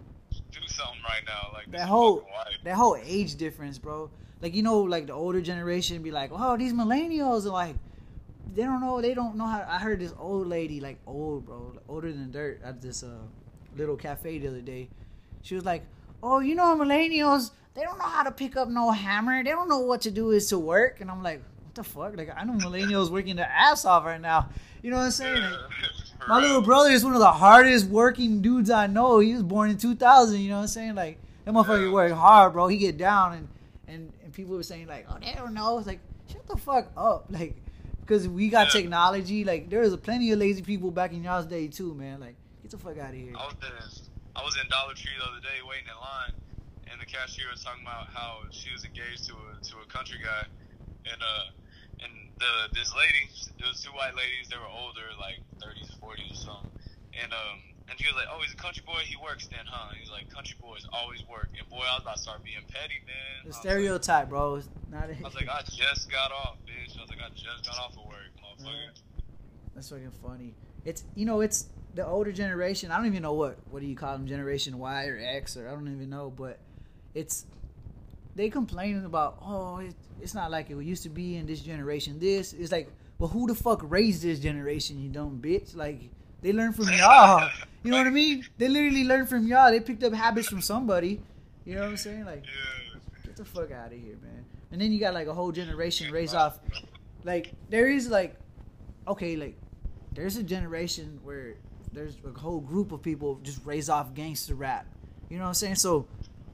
do something right now. Like, this that is whole fucking wife. that whole age difference, bro. Like, you know, like the older generation be like, oh, these millennials are like, they don't know, they don't know how. I heard this old lady, like old, bro, like, older than dirt, at this uh little cafe the other day. She was like, oh, you know, millennials, they don't know how to pick up no hammer. They don't know what to do is to work. And I'm like, what the fuck? Like, I know millennials working their ass off right now. You know what I'm saying? Like, For my real. little brother is one of the hardest working dudes I know. He was born in two thousand, you know what I'm saying? Like, that motherfucker Yeah. work hard, bro. He get down, and, and, and people were saying, like, oh, they don't know. It's like, shut the fuck up. Like, because we got Yeah. technology. Like, there was plenty of lazy people back in y'all's day, too, man. Like, get the fuck out of here. I was in I was in Dollar Tree the other day waiting in line, and the cashier was talking about how she was engaged to a to a country guy, and uh and the this lady, there was two white ladies, they were older, like thirties, forties or something, and um and she was like, oh, he's a country boy, he works then, huh? He's like, country boys always work, and boy, I was about to start being petty, man. The I was stereotype, bro. It's not a, Like, I was like, I just got off, bitch. I was like, I just got off of work, motherfucker. That's fucking funny. It's, you know, it's the older generation. I don't even know what what do you call them, Generation Y or X, or I don't even know, but it's, they complaining about, oh, it, it's not like it used to be in this generation. This it's like, well, who the fuck raised this generation, you dumb bitch? Like, they learned from y'all. You know what I mean? They literally learned from y'all. They picked up habits from somebody. You know what I'm saying? Like, Yeah. get the fuck out of here, man. And then you got like a whole generation raised off. Like, there is like, okay, like, there's a generation where there's a whole group of people just raised off gangster rap. You know what I'm saying? So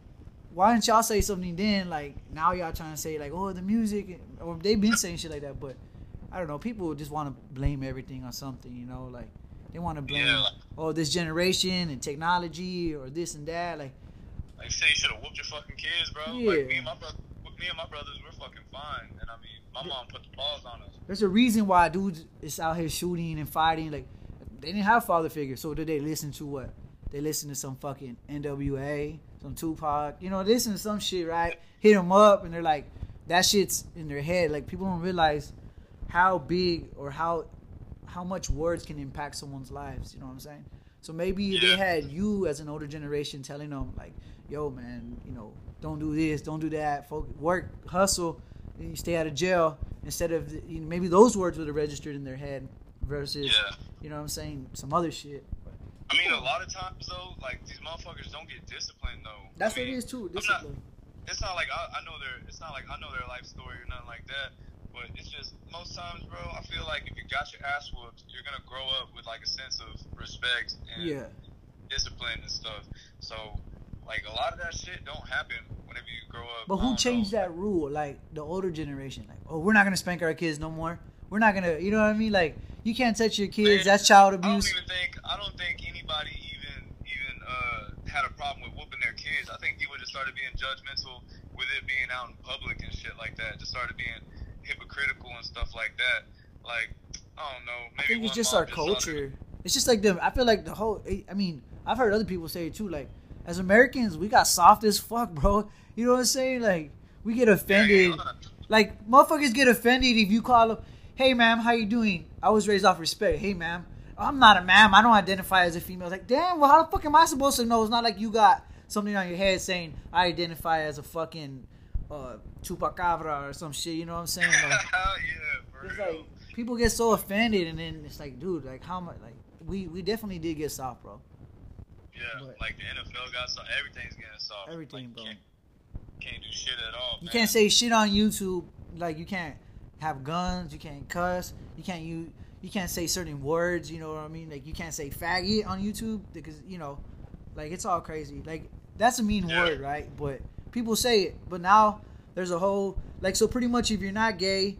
why didn't y'all say something then? Like, now y'all trying to say like, oh, the music, or they've been saying shit like that. But I don't know. People just want to blame everything on something. You know, like they want to blame, Yeah. oh, this generation and technology or this and that. Like, Like you said, you should have whooped your fucking kids, bro. Yeah. Like, me and my brother, me and my brothers, we're fucking fine. And I mean, my mom put the paws on us. there's a reason why dudes is out here shooting and fighting. Like, they didn't have father figures, so did they listen to what? They listen to some fucking N W A, some Tupac, you know, listen to some shit, right? Hit them up, and they're like, that shit's in their head. Like, people don't realize how big or how how much words can impact someone's lives. You know what I'm saying? So maybe if they Yeah. had you as an older generation telling them like, yo, man, you know, don't do this, don't do that, focus, work, hustle, and you stay out of jail. Instead of, you know, maybe those words would have registered in their head versus, Yeah. you know what I'm saying, some other shit. I mean, a lot of times though, like these motherfuckers don't get disciplined though. That's I what mean, it is too. I'm not- Discipline. It's not like I, I know their. It's not like I know their life story or nothing like that. But it's just most times, bro. I feel like if you got your ass whooped, you're gonna grow up with like a sense of respect and Yeah. discipline and stuff. So, like a lot of that shit don't happen whenever you grow up. But I who don't changed know. that rule? Like the older generation, like, oh, we're not gonna spank our kids no more. We're not gonna, you know what I mean? Like, you can't touch your kids. Man, That's child I don't abuse. even think I don't think anybody even even uh, had a problem with whooping their kids. I think people just started being judgmental with it being out in public and shit like that. Just started being hypocritical and stuff like that. Like, I don't know. Maybe I think it's one just mom our started- culture. It's just like the. I feel like the whole. I mean, I've heard other people say it too. Like, as Americans, we got soft as fuck, bro. You know what I'm saying? Like, we get offended. Yeah, Like, motherfuckers get offended if you call them, hey, ma'am, how you doing? I was raised off respect. Hey, ma'am. I'm not a ma'am. I don't identify as a female. It's like, damn, well, how the fuck am I supposed to know? It's not like you got something on your head saying, I identify as a fucking uh, chupacabra or some shit. You know what I'm saying? Like, yeah, for it's real. like, people get so offended, and then it's like, dude, like, how much? Like, we, we definitely did get soft, bro. Yeah, but- like the N F L got so everything's getting soft. Everything, like, bro. Can't, can't do shit at all. You man. can't say shit on YouTube. Like, you can't have guns. You can't cuss. You can't you you can't say certain words. You know what I mean? Like, you can't say faggot on YouTube because, you know, like, it's all crazy. Like, that's a mean Yeah. word, right? But people say it. But now there's a whole, like, so pretty much if you're not gay,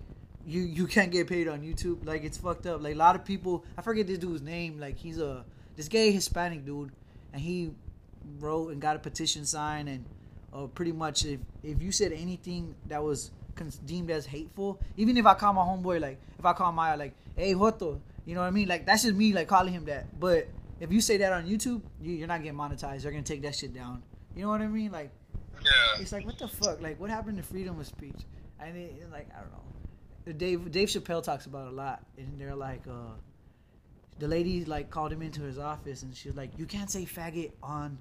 you you can't get paid on YouTube. Like, it's fucked up. Like, a lot of people, I forget this dude's name. Like, he's a this gay Hispanic dude, and he wrote and got a petition signed, and uh, pretty much if if you said anything that was deemed as hateful, even if I call my homeboy, like if I call Maya like, hey Joto, you know what I mean? Like, that's just me like calling him that. But if you say that on YouTube, you, you're not getting monetized. They're gonna take that shit down. You know what I mean? Like, Yeah. it's like, what the fuck? Like, what happened to freedom of speech? I mean, like, I don't know. Dave Dave Chappelle talks about it a lot, and they're like, uh, the lady like called him into his office, and she was like, you can't say faggot on,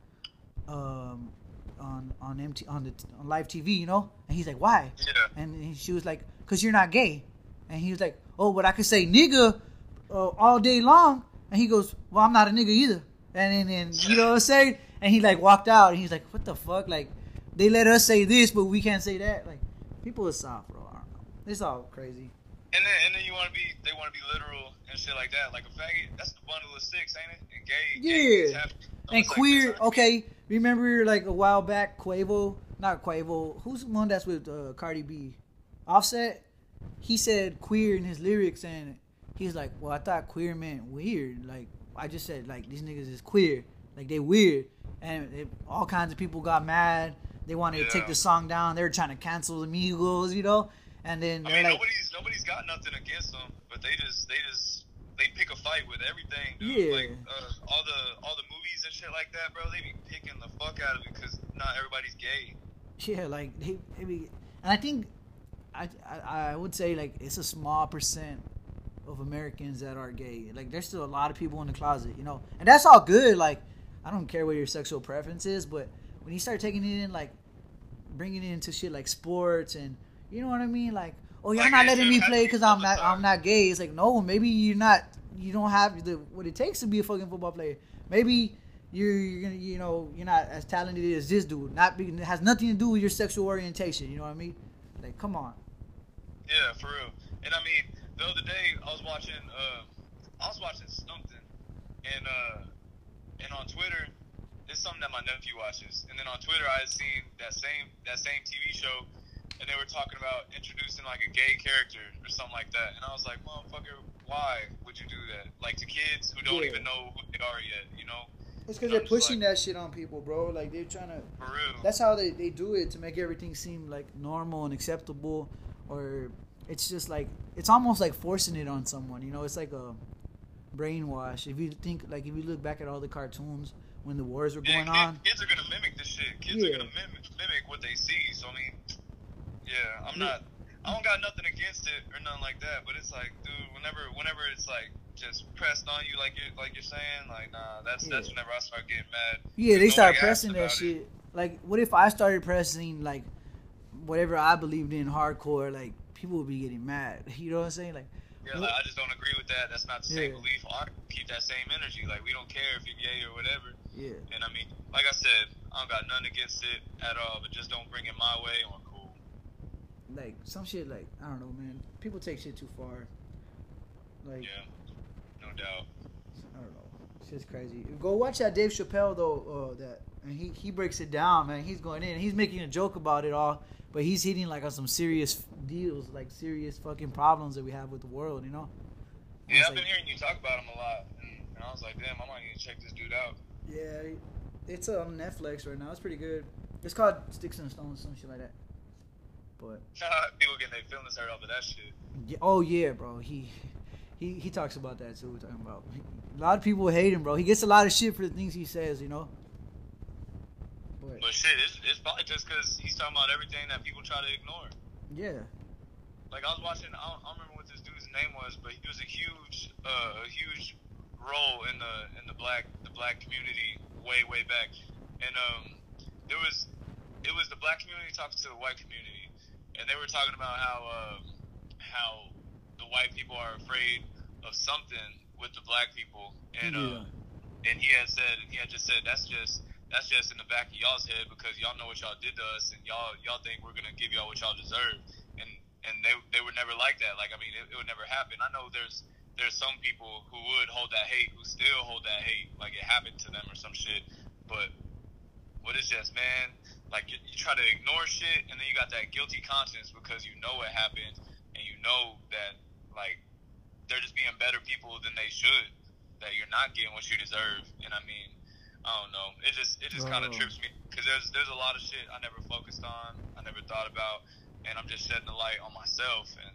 um, on on M T on the on live T V, you know? And he's like, why? Yeah. And she was like, cause you're not gay. And he was like, oh, but I could say nigga uh, all day long. And he goes, well, I'm not a nigga either. And then, and, you know what I'm saying? And he like walked out, and he's like, what the fuck? Like, they let us say this, but we can't say that. Like, people are soft, bro. I don't know. It's all crazy. And then, and then you want to be, they want to be literal and shit like that. Like a faggot, that's the bundle of six, ain't it? And gay, Yeah. gay is half, And like queer, this, okay. Remember, like, a while back, Quavo, not Quavo, who's the one that's with uh, Cardi B? Offset? He said queer in his lyrics, and he's like, well, I thought queer meant weird. Like, I just said, like, these niggas is queer. Like, they weird. And it, all kinds of people got mad. They wanted Yeah. to take the song down. They were trying to cancel the Migos, you know? And then, I they're mean, like, nobody's nobody's got nothing against them, but they just they just they pick a fight with everything, dude. Yeah. Like uh, all the all the movies and shit like that, bro. They be picking the fuck out of it because not everybody's gay. yeah, like, they, they be, and I think, I, I, I would say, like, it's a small percent of Americans that are gay. Like, there's still a lot of people in the closet, you know? And that's all good. Like, I don't care what your sexual preference is, but when you start taking it in, like, bringing it into shit like sports and, you know what I mean? Like, oh, you're Like, not it letting shouldn't me have play to be because I'm not, I'm publicized. not gay. It's like, no, maybe you're not, you don't have the what it takes to be a fucking football player. Maybe you're, you're gonna, you know, you're not as talented as this dude. Not be, it has nothing to do with your sexual orientation. You know what I mean? Like, come on. Yeah, for real. And I mean, the other day I was watching, uh, I was watching something, and uh, and on Twitter, it's something that my nephew watches. And then on Twitter, I had seen that same that same T V show, and they were talking about introducing like a gay character or something like that. And I was like, motherfucker, why would you do that? Like to kids who don't Yeah. even know who they are yet, you know? It's because I'm they're just pushing like- that shit on people, bro. Like, they're trying to. For real. That's how they, they do it to make everything seem like normal and acceptable, or it's just like it's almost like forcing it on someone. You know, it's like a brainwash. If you think like if you look back at all the cartoons when the wars were Yeah, going kids, on, kids are gonna mimic this shit. Kids Yeah. are gonna mimic, mimic what they see. So I mean, yeah, I'm not. I don't got nothing against it or nothing like that. But it's like, dude, whenever, whenever it's like just pressed on you, like you're, like you're saying, like, nah, that's that's Yeah. whenever I start getting mad. yeah, they Nobody start asked pressing that about shit. it. Like, what if I started pressing like whatever I believed in hardcore? Like, people would be getting mad. You know what I'm saying? Like, Yeah, like I just don't agree with that. That's not the same Yeah. belief. I keep that same energy. Like we don't care if you're gay or whatever. yeah. And I mean, like I said, I don't got nothing against it at all. But just don't bring it my way or cool. Like some shit, like I don't know, man. People take shit too far. Like, Yeah, no doubt. I don't know. It's just crazy. Go watch that Dave Chappelle though. Uh, that and he he breaks it down, man. He's going in. He's making a joke about it all, but he's hitting like on some serious deals, like serious fucking problems that we have with the world. You know? Yeah, It's I've been like- hearing you talk about him a lot, and, and I was like, damn, I might need to check this dude out. Yeah, it's on Netflix right now. It's pretty good. It's called Sticks and Stones, some shit like that. But People getting their feelings hurt off of that shit. yeah, oh yeah, bro. He he he talks about that too. We're talking about a lot of people hate him, bro. He gets a lot of shit for the things he says, you know. But But shit, it's, it's probably just because he's talking about everything that people try to ignore. yeah, Like I was watching, I don't, I don't remember what this dude's name was, but he was a huge, uh, a huge role in the in the black the black community way way back, and um, there was it was the black community talking to the white community, and they were talking about how um, how the white people are afraid of something with the black people, and Yeah. um, and he had said he had just said that's just that's just in the back of y'all's head because y'all know what y'all did to us, and y'all y'all think we're gonna give y'all what y'all deserve, and and they they were never like that. Like I mean, it, it would never happen. I know there's there's some people who would hold that hate, who still hold that hate, like it happened to them or some shit. But what is just, man, like you, you try to ignore shit, and then you got that guilty conscience because you know it happened, and you know that like they're just being better people than they should, that you're not getting what you deserve. And I mean, I don't know, it just it just kind of trips me, because there's there's a lot of shit I never focused on, I never thought about, and I'm just shedding the light on myself, and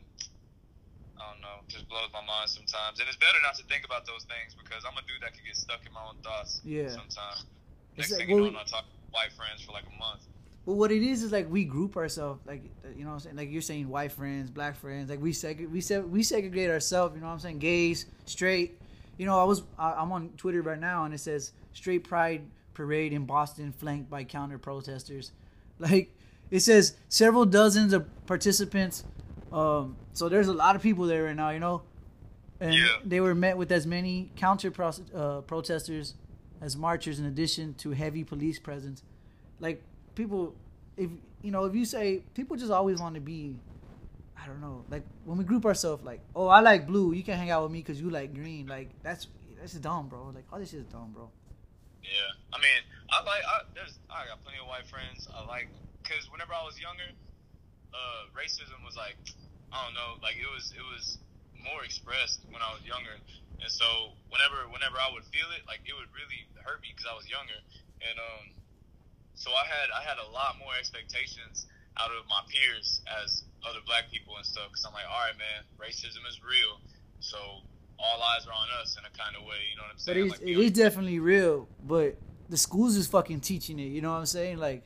I don't know, it just blows my mind sometimes. And it's better not to think about those things, because I'm a dude that can get stuck in my own thoughts. Yeah. Sometimes. Next like, thing you know, well, I'm not talking to white friends for like a month. But what it is is like we group ourselves, like, you know what I'm saying? Like you're saying white friends, black friends, like we seg- we seg- we segregate ourselves, you know what I'm saying? Gays, straight. You know, I was I- I'm on Twitter right now, and it says straight pride parade in Boston flanked by counter protesters. Like it says several dozens of participants. Um, so there's a lot of people there right now, you know, and yeah. they were met with as many counter pro- uh, protesters as marchers, in addition to heavy police presence. Like people, if you know, if you say people just always want to be, I don't know, like when we group ourselves, like, oh, I like blue, you can hang out with me because you like green. Like that's that's dumb, bro. Like all this shit is dumb, bro. Yeah, I mean, I like I there's I got plenty of white friends. I like, because whenever I was younger, uh, racism was like, I don't know, like it was it was more expressed when I was younger, and so whenever whenever I would feel it, like it would really hurt me because I was younger, and um, so I had I had a lot more expectations out of my peers as other black people and stuff, because I'm like, all right, man, racism is real, so all eyes are on us in a kind of way, you know what I'm saying? But it's, like, it is definitely real, but the schools is fucking teaching it, you know what I'm saying? Like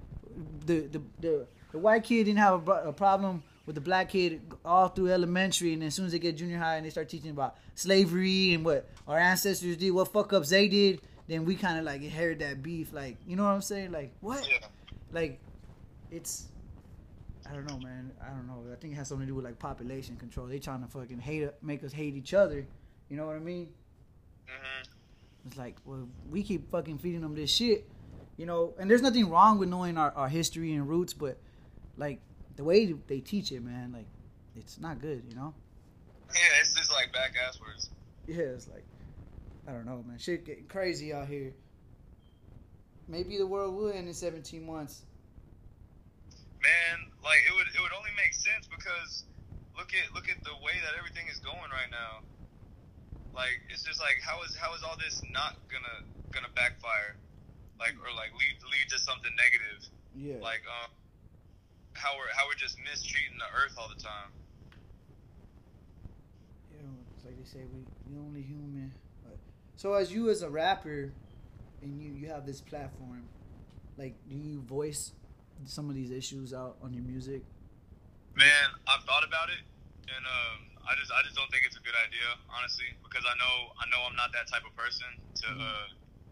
the the the, the white kid didn't have a, a problem with the black kid all through elementary, and as soon as they get junior high and they start teaching about slavery and what our ancestors did, what fuck ups they did, then we kind of like inherit that beef. Like, you know what I'm saying? Like, what? Yeah. Like, it's, I don't know, man. I don't know. I think it has something to do with like population control. They trying to fucking hate, make us hate each other. You know what I mean? Mm-hmm. It's like, well, we keep fucking feeding them this shit, you know. And there's nothing wrong with knowing our, our history and roots, but like the way they teach it, man, like it's not good, you know. Yeah, it's just like back ass words. Yeah, it's like, I don't know, man. Shit getting crazy out here. Maybe the world will end in seventeen months. Man, like it would it would only make sense because look at look at the way that everything is going right now. Like it's just like how is how is all this not gonna gonna backfire, like or like lead lead to something negative? Yeah. Like um, how we're how we're just mistreating the earth all the time. You know, it's like they say, we we only human. But, so as you as a rapper, and you you have this platform, like do you voice some of these issues out on your music? Man, I've thought about it, and um, I just I just don't think it's a good idea, honestly, because I know I know I'm not that type of person to mm-hmm. uh,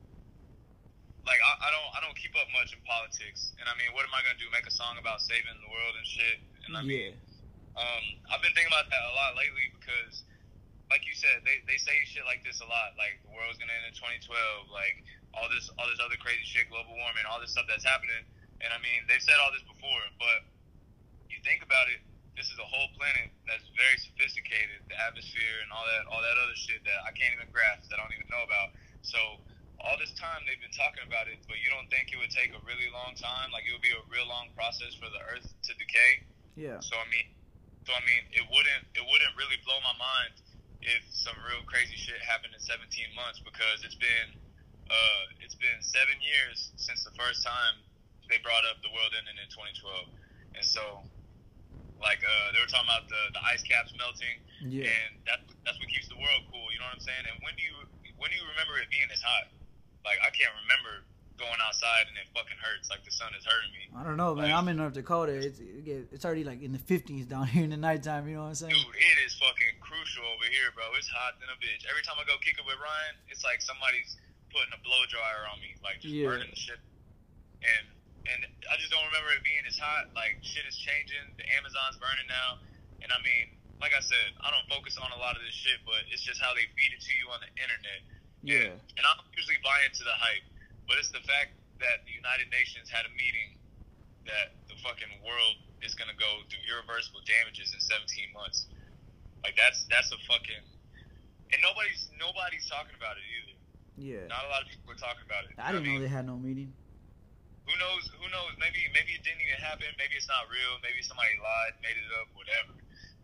like I, I don't I don't keep up much in politics, and I mean, what am I gonna do? Make a song about saving the world and shit? And I mean, yeah. um, I've been thinking about that a lot lately because, like you said, they they say shit like this a lot, like the world's gonna end in twenty twelve, like all this all this other crazy shit, global warming, all this stuff that's happening. And I mean, they've said all this before, but you think about it, this is a whole planet that's very sophisticated, the atmosphere and all that, all that other shit that I can't even grasp, that I don't even know about. So all this time they've been talking about it, but you don't think it would take a really long time? Like it would be a real long process for the Earth to decay? Yeah. So I mean, so I mean, it wouldn't, it wouldn't really blow my mind if some real crazy shit happened in seventeen months, because it's been, uh, it's been seven years since the first time they brought up the world ending in twenty twelve, and so, like, uh, they were talking about the, the ice caps melting, yeah. and that that's what keeps the world cool. You know what I'm saying? And when do you when do you remember it being this hot? Like, I can't remember going outside and it fucking hurts. Like the sun is hurting me. I don't know, man. Like, I'm in North Dakota. It's it get, it's already like in the fifties down here in the nighttime. You know what I'm saying? Dude, it is fucking crucial over here, bro. It's hot than a bitch. Every time I go kick it with Ryan, it's like somebody's putting a blow dryer on me, like just yeah. burning the shit. And And I just don't remember it being as hot. Like, shit is changing. The Amazon's burning now. And, I mean, like I said, I don't focus on a lot of this shit, but it's just how they feed it to you on the internet. Yeah. And, and I don't usually buy into the hype, but it's the fact that the United Nations had a meeting that the fucking world is going to go through irreversible damages in seventeen months. Like, that's that's a fucking... And nobody's nobody's talking about it either. Yeah. Not a lot of people are talking about it. I didn't I mean, know they had no meeting. Who knows? Who knows? Maybe maybe it didn't even happen. Maybe it's not real. Maybe somebody lied, made it up, whatever.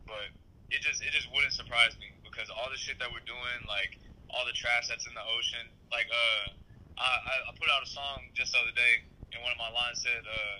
but it just it just wouldn't surprise me because all the shit that we're doing, like all the trash that's in the ocean, like uh, I I put out a song just the other day, and one of my lines said uh,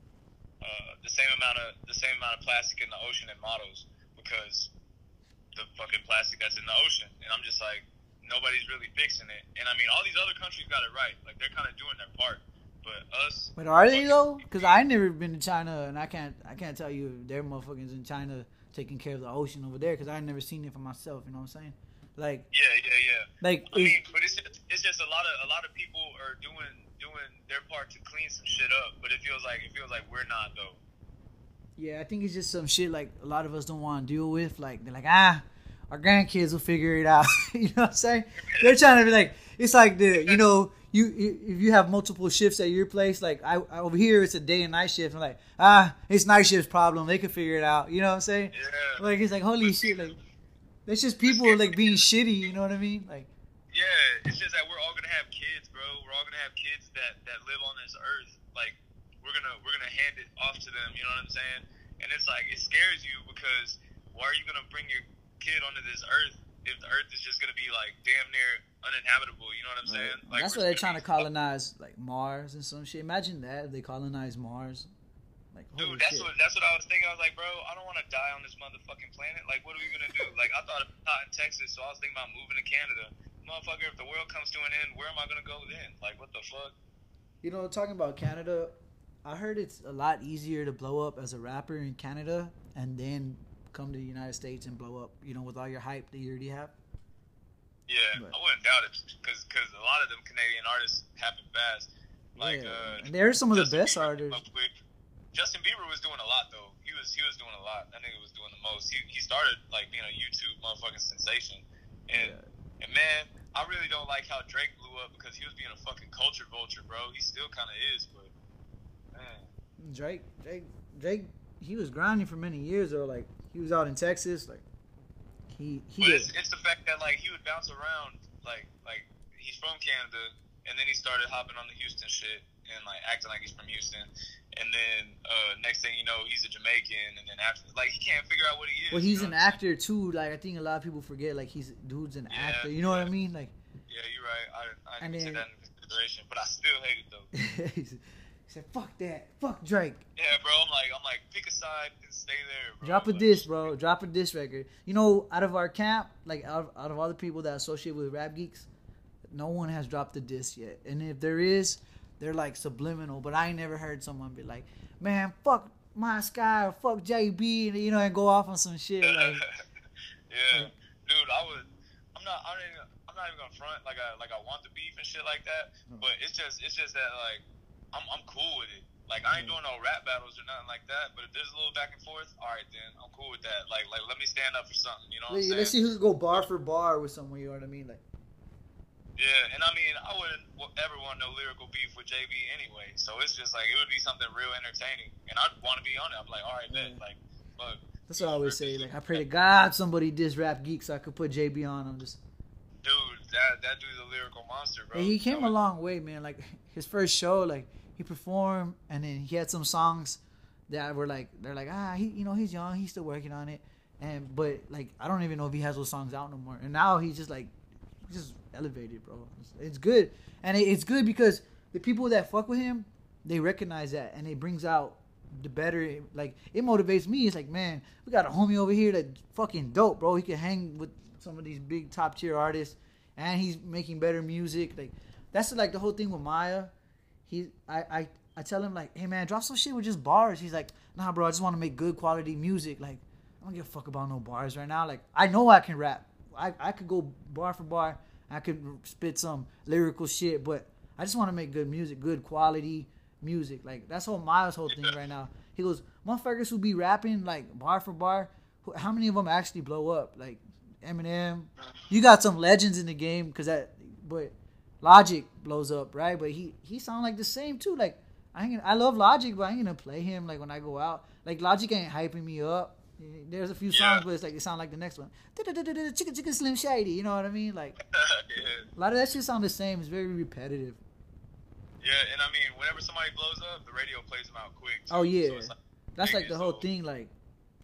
uh, the same amount of the same amount of plastic in the ocean and models because the fucking plastic that's in the ocean, and I'm just like, nobody's really fixing it. And I mean, all these other countries got it right, like they're kind of doing their part, but us. But are they though? Because I never been to China, and I can't I can't tell you if their motherfuckers in China taking care of the ocean over there because I never seen it for myself. You know what I'm saying? Like yeah, yeah, yeah. Like I mean, but it's just, it's just a lot of a lot of people are doing doing their part to clean some shit up, but it feels like it feels like we're not though. Yeah, I think it's just some shit like a lot of us don't want to deal with. Like they're like, ah, our grandkids will figure it out. You know what I'm saying? They're trying to be like, it's like the you know. You, if you have multiple shifts at your place, like I, I over here, it's a day and night shift. I'm like, ah, it's night shift's problem. They can figure it out. You know what I'm saying? Yeah. Like it's like holy shit. Like that's just people like being shitty. You know what I mean? Like. Yeah, it's just that we're all gonna have kids, bro. We're all gonna have kids that, that live on this earth. Like we're gonna we're gonna hand it off to them. You know what I'm saying? And it's like it scares you because why are you gonna bring your kid onto this earth if the earth is just gonna be like damn near uninhabitable? You know what I'm saying? Right. Like, that's why they're trying to colonize like Mars and some shit. Imagine that if they colonize Mars. Like, dude, that's shit. what that's what I was thinking. I was like, bro, I don't want to die on this motherfucking planet. Like, what are we gonna do? Like, I thought it's not in Texas, so I was thinking about moving to Canada. Motherfucker, if the world comes to an end, where am I gonna go then? Like, what the fuck? You know, talking about Canada, I heard it's a lot easier to blow up as a rapper in Canada and then come to the United States and blow up. You know, with all your hype that you already have. Yeah, but I wouldn't doubt it because because a lot of them Canadian artists happen fast. Like, yeah. uh, and they're some of the Justin best Bieber artists. Justin Bieber was doing a lot though. He was he was doing a lot. I think he was doing the most. He he started like being a YouTube motherfucking sensation, and yeah. and man, I really don't like how Drake blew up because he was being a fucking culture vulture, bro. He still kind of is, but man. Drake, Drake, Drake, he was grinding for many years though. Like he was out in Texas, like. He, he but it's, it's the fact that like he would bounce around, like like he's from Canada, and then he started hopping on the Houston shit and like acting like he's from Houston, and then uh, next thing you know he's a Jamaican, and then after like he can't figure out what he is. Well, he's you know an actor too. Like I think a lot of people forget like he's dude's an yeah, actor. You know yeah. what I mean? Like. Yeah, you're right. I I and didn't then, take that into consideration, but I still hate it though. He said, "Fuck that, fuck Drake." Yeah, bro. I'm like, I'm like, pick a side and stay there, bro. Drop a like, diss, bro. Drop a diss record. You know, out of our camp, like out of, out of all the people that associate with Rap Geeks, no one has dropped a diss yet. And if there is, they're like subliminal. But I ain't never heard someone be like, "Man, fuck My Sky" or "fuck J B," and you know, and go off on some shit. Like, yeah, like, dude. I would. I'm not. I don't even, I'm not even gonna front like I like I want the beef and shit like that. But it's just it's just that like. I'm I'm cool with it. Like I ain't doing no rap battles or nothing like that. But if there's a little back and forth, all right then, I'm cool with that. Like like let me stand up for something. You know what I'm saying? Let's see who can go bar for bar with someone. You know what I mean? Like. Yeah, and I mean I wouldn't ever want no lyrical beef with J B anyway. So it's just like it would be something real entertaining, and I'd want to be on it. I'm like, all right, then, like, fuck. That's what I always say. Like I pray to God somebody diss Rap Geek so I could put J B on. I'm just. Dude, that that dude's a lyrical monster, bro. He came so, a long way, man. Like his first show, like. He performed, and then he had some songs that were like, they're like, ah, he, you know, he's young, he's still working on it, and but like, I don't even know if he has those songs out no more. And now he's just like, just elevated, bro. It's, it's good, and it, it's good because the people that fuck with him, they recognize that, and it brings out the better. Like, it motivates me. It's like, man, we got a homie over here that fucking dope, bro. He can hang with some of these big top tier artists, and he's making better music. Like, that's like the whole thing with Maya. He, I, I, I tell him like, hey man, drop some shit with just bars. He's like, nah, bro, I just want to make good quality music. Like, I don't give a fuck about no bars right now. Like, I know I can rap. I, I could go bar for bar. I could spit some lyrical shit, but I just want to make good music, good quality music. Like, that's whole Miles' whole thing right now. He goes, motherfuckers who be rapping like bar for bar, how many of them actually blow up? Like Eminem, you got some legends in the game, cause that, but. Logic blows up, right? But he he sound like the same too. Like I ain't gonna, I love Logic, but I ain't gonna play him like when I go out. Like Logic ain't hyping me up. There's a few songs, yeah. But it's like they sound like the next one. Chicken Chicken Slim Shady, you know what I mean? Like yeah. A lot of that shit sound the same. It's very repetitive. Yeah, and I mean, whenever somebody blows up, the radio plays them out quick. Too. Oh yeah, so like, that's like the whole so. thing. Like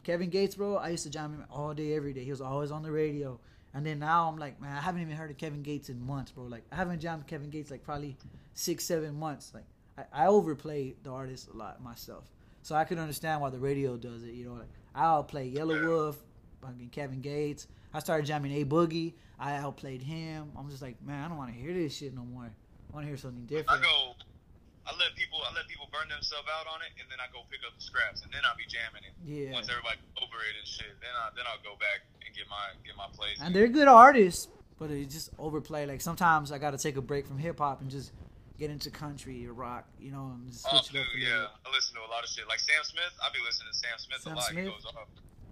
Kevin Gates, bro, I used to jam him all day, every day. He was always on the radio. And then now I'm like, man, I haven't even heard of Kevin Gates in months, bro. Like, I haven't jammed Kevin Gates like probably six, seven months. Like, I, I overplay the artist a lot myself. So I can understand why the radio does it, you know. Like, I'll play Yellow Wolf, fucking Kevin Gates. I started jamming A Boogie. I outplayed him. I'm just like, man, I don't want to hear this shit no more. I want to hear something different. I go, I let people, I let people burn themselves out on it, and then I go pick up the scraps, and then I'll be jamming it. Yeah. Once everybody's over it and shit, then I then I'll go back and get my get my plays. And they're good artists, but it's just overplay. Like sometimes I got to take a break from hip hop and just get into country or rock, you know, and just Oh, switch dude, it up. a yeah. little. I listen to a lot of shit. Like Sam Smith, I be listening to Sam Smith Sam a lot. Smith? He goes off.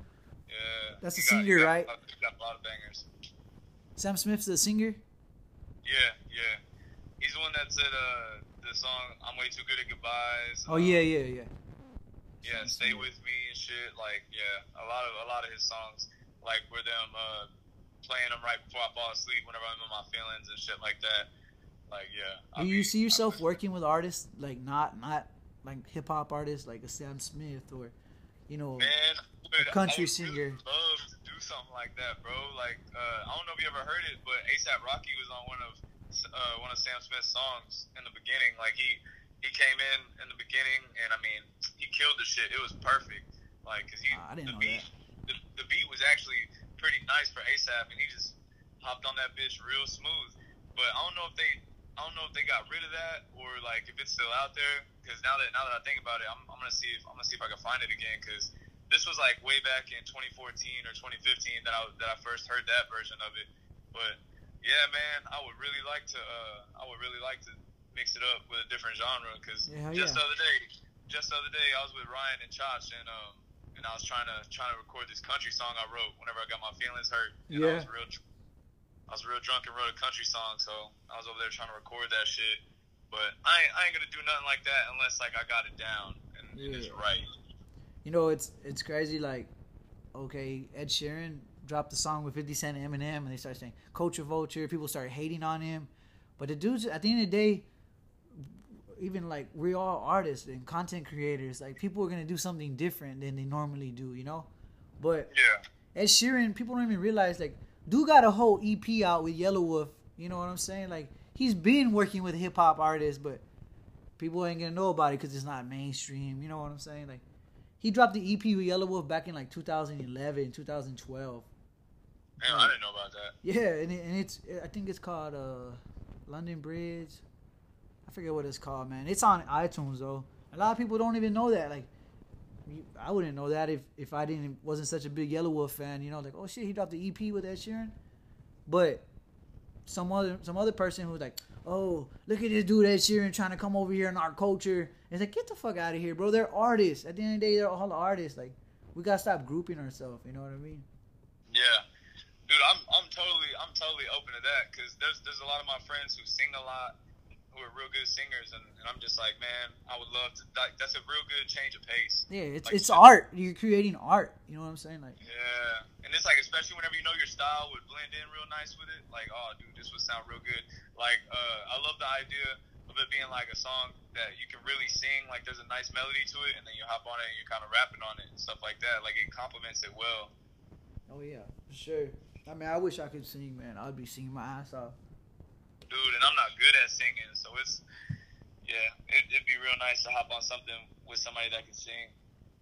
Yeah. That's He a got- singer, he got, right? He got a lot of bangers. Sam Smith's the singer. Yeah, yeah. He's the one that said uh the song "I'm Way Too Good at Goodbyes." Oh um, yeah, yeah, yeah. Yeah, Sam "Stay Smith. With Me" and shit. Like, yeah, a lot of a lot of his songs, like were them uh playing them right before I fall asleep whenever I'm in my feelings and shit like that. Like, yeah. I Do you be- see yourself I- working with artists like not not like hip hop artists like a Sam Smith or, you know, Man, I would, a country I would singer? Really love to do something like that, bro. Like, uh, I don't know if you ever heard it, but ASAP Rocky was on one of uh, one of Sam Smith's songs in the beginning. Like, he he came in in the beginning, and I mean, he killed the shit. It was perfect. Like, cause he Ah, I didn't the know beat the, the beat was actually pretty nice for ASAP, and he just hopped on that bitch real smooth. But I don't know if they I don't know if they got rid of that or like if it's still out there. Because now that now that I think about it, I'm, I'm gonna see if I'm gonna see if I can find it again. Because this was like way back in twenty fourteen or twenty fifteen that I that I first heard that version of it. But yeah, man, I would really like to uh, I would really like to mix it up with a different genre. Because Yeah, just yeah. the other day, just the other day, I was with Ryan and Chach, and um and I was trying to trying to record this country song I wrote whenever I got my feelings hurt. And Yeah. I was real. I was real drunk and wrote a country song, so I was over there trying to record that shit. But I ain't, I ain't gonna do nothing like that unless like I got it down and, and it's Yeah. right. You know, it's it's crazy. Like, okay, Ed Sheeran dropped the song with fifty Cent and Eminem, and they start saying culture vulture. People start hating on him, but the dudes at the end of the day, even like we're all artists and content creators. Like, people are gonna do something different than they normally do, you know. But Yeah. Ed Sheeran, people don't even realize, like, dude got a whole E P out with Yellow Wolf. You know what I'm saying? Like, he's been working with hip hop artists, but people ain't gonna know about it because it's not mainstream. You know what I'm saying? Like, he dropped the E P with Yellow Wolf back in like two thousand eleven, two thousand twelve. Damn, I didn't know about that. Yeah, and, it, and it's I think it's called uh, London Bridge. I forget what it's called, man. It's on iTunes though. A lot of people don't even know that. Like, you- I wouldn't know that if, if I didn't wasn't such a big Yellow Wolf fan. You know, like, oh shit, he dropped the E P with Ed Sheeran. But some other some other person who was like, oh, look at this dude Ed Sheeran trying to come over here in our culture. It's like, get the fuck out of here, bro. They're artists. At the end of the day, they're all artists. Like, we gotta stop grouping ourselves. You know what I mean? Yeah. Dude, I'm I'm totally I'm totally open to that because there's there's a lot of my friends who sing a lot, who are real good singers, and, and I'm just like, man, I would love to. Like, that's a real good change of pace. Yeah, it's Like, it's shit. art. You're creating art. You know what I'm saying? Like, Yeah, and it's like especially whenever you know your style would blend in real nice with it. Like, oh, dude, this would sound real good. Like, uh, I love the idea of it being like a song that you can really sing. Like, there's a nice melody to it, and then you hop on it and you're kind of rapping on it and stuff like that. Like, it complements it well. oh yeah, for sure. I mean, I wish I could sing, man. I'd be singing my ass off. Dude, and I'm not good at singing, so it's yeah, it, it'd be real nice to hop on something with somebody that can sing.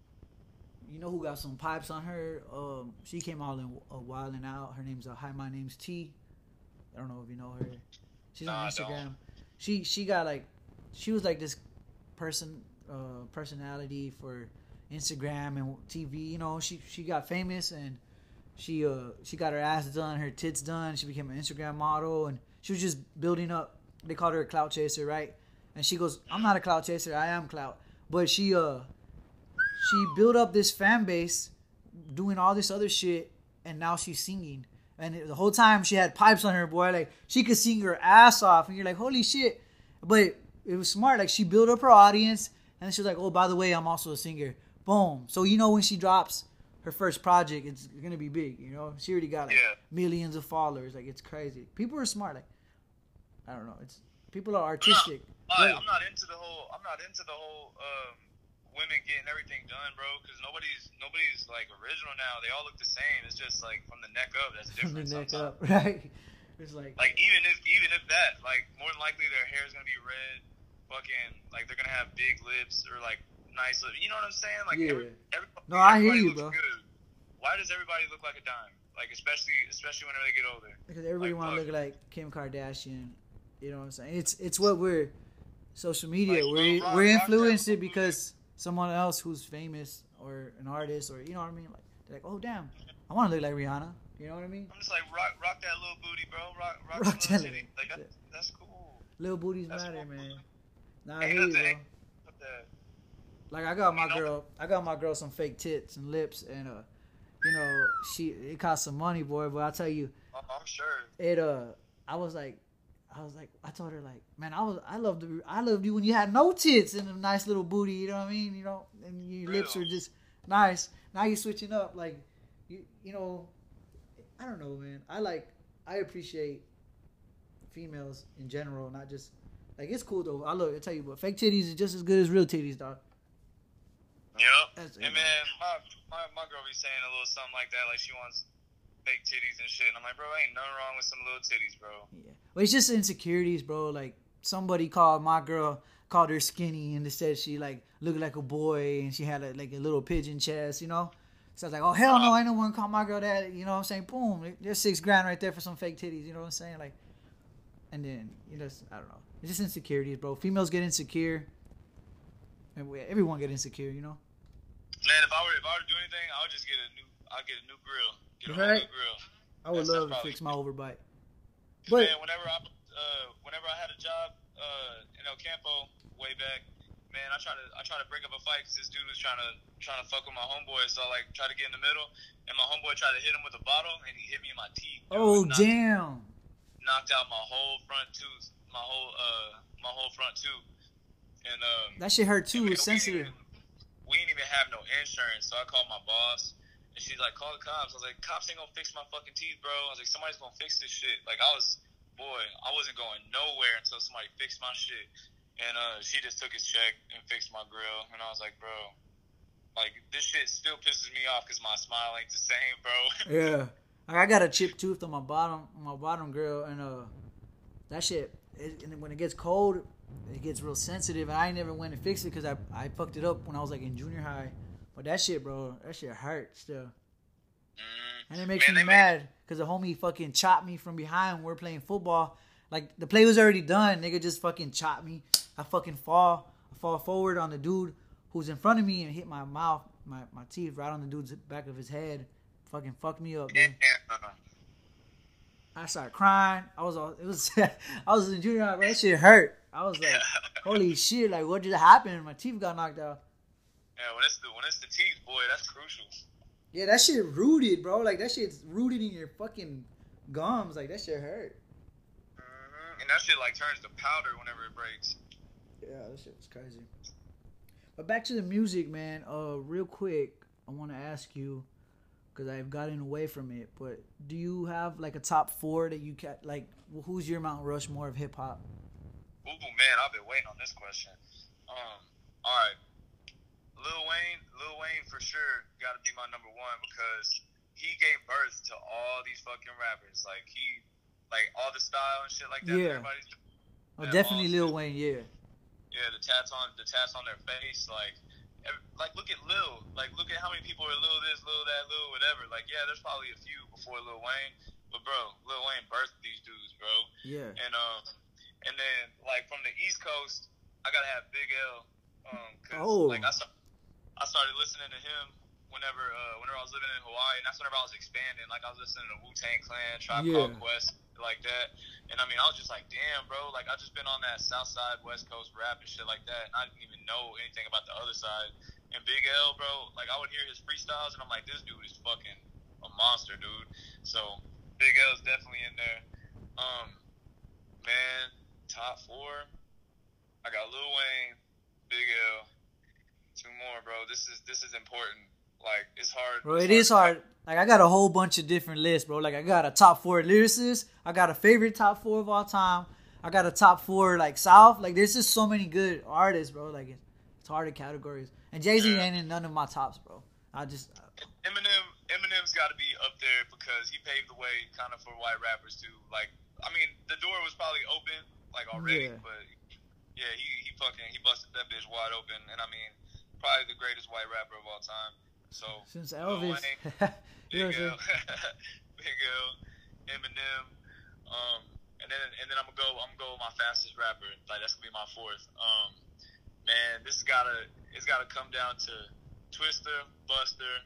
You know who got some pipes on her? Um, she came out in a while and out. Her name's uh, Hi, my name's T. I don't know if you know her. She's Nah, I on don't. Instagram. She she got like, she was like this person uh, personality for Instagram and T V. You know, she she got famous and she uh she got her ass done, her tits done. She became an Instagram model and she was just building up. They called her a clout chaser, right? And she goes, I'm not a clout chaser. I am clout. But she uh she built up this fan base doing all this other shit, and now she's singing. And it- the whole time she had pipes on her, boy. Like, she could sing her ass off, and you're like, holy shit. But it was smart. Like, she built up her audience, and then she was like, oh, by the way, I'm also a singer. Boom. So, you know, when she drops her first project, it's going to be big, you know? She already got, like, Yeah. millions of followers. Like, it's crazy. People are smart. Like, I don't know. It's people are artistic. I'm not, Right. I'm not into the whole. I'm not into the whole um, women getting everything done, bro. Because nobody's nobody's like original now. They all look the same. It's just like from the neck up. That's From the different. neck up, sometimes. right? It's like Like even if even if that, like more than likely their hair is gonna be red, fucking like they're gonna have big lips or like nice lips. You know what I'm saying? Like Yeah. every, every, No, I hear everybody you, looks bro. Good. Why does everybody look like a dime? Like especially especially whenever they get older. because everybody Like, want to fuck. look like Kim Kardashian. You know what I'm saying? It's it's what we're social media. Like, we're bro, we're rock- rock influenced that- it because someone else who's famous or an artist or you know what I mean. Like they're like, oh damn, I want to look like Rihanna. You know what I mean? I'm just like rock rock that little booty, bro. Rock rock, Rock some that little titty. Like little- that, that's cool. Little booties That's matter, cool. man. Nah, I Ain't hear you, nothing- bro. ain't But that- Like I got my You know? girl, I got my girl some fake tits and lips, and uh, you know, she it cost some money, boy. But I tell you, I'm I'm sure. it uh, I was like, I was like, I told her like, man, I was, I loved, I loved you when you had no tits and a nice little booty. You know what I mean? You know, and your lips Real. were just nice. Now you're switching up, like, you, you know, I don't know, man. I like, I appreciate females in general, not just like it's cool though. I look, I tell you, but fake titties is just as good as real titties, dog. Yep. That's- And man, my, my my girl be saying a little something like that, like she wants fake titties and shit. And I'm like, bro, ain't nothing wrong with some little titties, bro. Yeah, but it's just insecurities, bro. Like somebody called my girl, called her skinny, and they said she like looked like a boy, and she had a, like a little pigeon chest, you know. So I was like, oh hell no, I don't want to call my girl that. You know what I'm saying? Boom, there's six grand right there for some fake titties. You know what I'm saying? Like, and then you know, I don't know. It's just insecurities, bro. Females get insecure, and we, everyone get insecure, you know. Man, if I were if I were to do anything, I would just get a new I'll get a new grill. Get a whole Right. new grill. I would That's- love that's to fix my overbite. But But man, whenever I uh, whenever I had a job uh, in El Campo way back, man, I try to I try to break up a fight because this dude was trying to trying to fuck with my homeboy. So I like try to get in the middle, and my homeboy tried to hit him with a bottle, and he hit me in my teeth. dude. oh knocked, damn, knocked out my whole front tooth, my whole uh my whole front tooth, and um. that shit hurt too. we- It's we didn't sensitive. even- We didn't even have no insurance, so I called my boss, and she's like, "Call the cops." I was like, "Cops ain't gonna fix my fucking teeth, bro." I was like, "Somebody's gonna fix this shit." Like I was, boy, I wasn't going nowhere until somebody fixed my shit, and uh, she just took his check and fixed my grill, and I was like, "Bro, like this shit still pisses me off because my smile ain't the same, bro." Yeah, like I got a chipped tooth on my bottom, on my bottom grill, and uh, that shit. It, and when it gets cold, it gets real sensitive. And I ain't never went and fixed it because I I fucked it up when I was like in junior high. But that shit, bro, that shit hurt still, Mm. and it makes Man, me they mad because the homie fucking chopped me from behind when we we're playing football. Like the play was already done, nigga just fucking chopped me. I fucking fall, I fall forward on the dude who's in front of me and hit my mouth, my my teeth right on the dude's back of his head. Fucking fucked me up, dude. Yeah. I started crying. I was all, it was I was in junior high, but that shit hurt. I was like, holy shit, like what just happened? My teeth got knocked out. Yeah, when it's the when it's the teeth, boy, that's crucial. Yeah, that shit rooted, bro. Like that shit's rooted in your fucking gums. Like that shit hurt. hmm And that shit like turns to powder whenever it breaks. Yeah, that shit was crazy. But back to the music, man. Uh, real quick, I want to ask you because I've gotten away from it. But do you have like a top four that you ca- like? Who's your Mount Rushmore of hip hop? Ooh, man, I've been waiting on this question. Um, all right, Lil Wayne, Lil Wayne for sure got to be my number one because he gave birth to all these fucking rappers. Like he, like all the style and shit like that. Yeah. Everybody's Oh, Yeah, definitely Austin. Lil Wayne. Yeah. yeah, the tats on the tats on their face. Like, every, like look at Lil. Like look at how many people are Lil this, Lil that, Lil whatever. Like yeah, there's probably a few before Lil Wayne, but bro, Lil Wayne birthed these dudes, bro. Yeah. And um, and then like from the East Coast, I gotta have Big L. Um, cause Oh. like I start, I started listening to him whenever uh whenever I was living in Hawaii, and that's whenever I was expanding. Like I was listening to Wu-Tang Clan, Tribe Yeah. Called Quest, like that. And I mean, I was just like, damn, bro. Like I just been on that South Side, West Coast rap and shit like that, and I didn't even know anything about the other side. And Big L, bro, like I would hear his freestyles, and I'm like, this dude is fucking a monster, dude. So Big L is definitely in there. Um, man, top four. I got Lil Wayne, Big L, two more, bro. This is this is important. Like it's hard, Bro, it's it is hard. Like I got a whole bunch of different lists, bro. Like I got a top four lyricists. I got a favorite top four of all time. I got a top four like South. Like there's just so many good artists, bro. Like it's It's harder categories. And Jay Z Yeah. ain't in none of my tops, bro. I just uh, Eminem, Eminem's got to be up there because he paved the way kind of for white rappers too. Like, I mean, the door was probably open like already, Yeah. but yeah, he he fucking he busted that bitch wide open, and I mean, probably the greatest white rapper of all time. So since Lil Elvis, Wayne, you know Big what I'm L, saying? Big L, Eminem, um, and then and then I'm gonna go I'm gonna go with my fastest rapper. Like that's gonna be my fourth. Um, man, this has gotta it's gotta come down to Twister, Buster.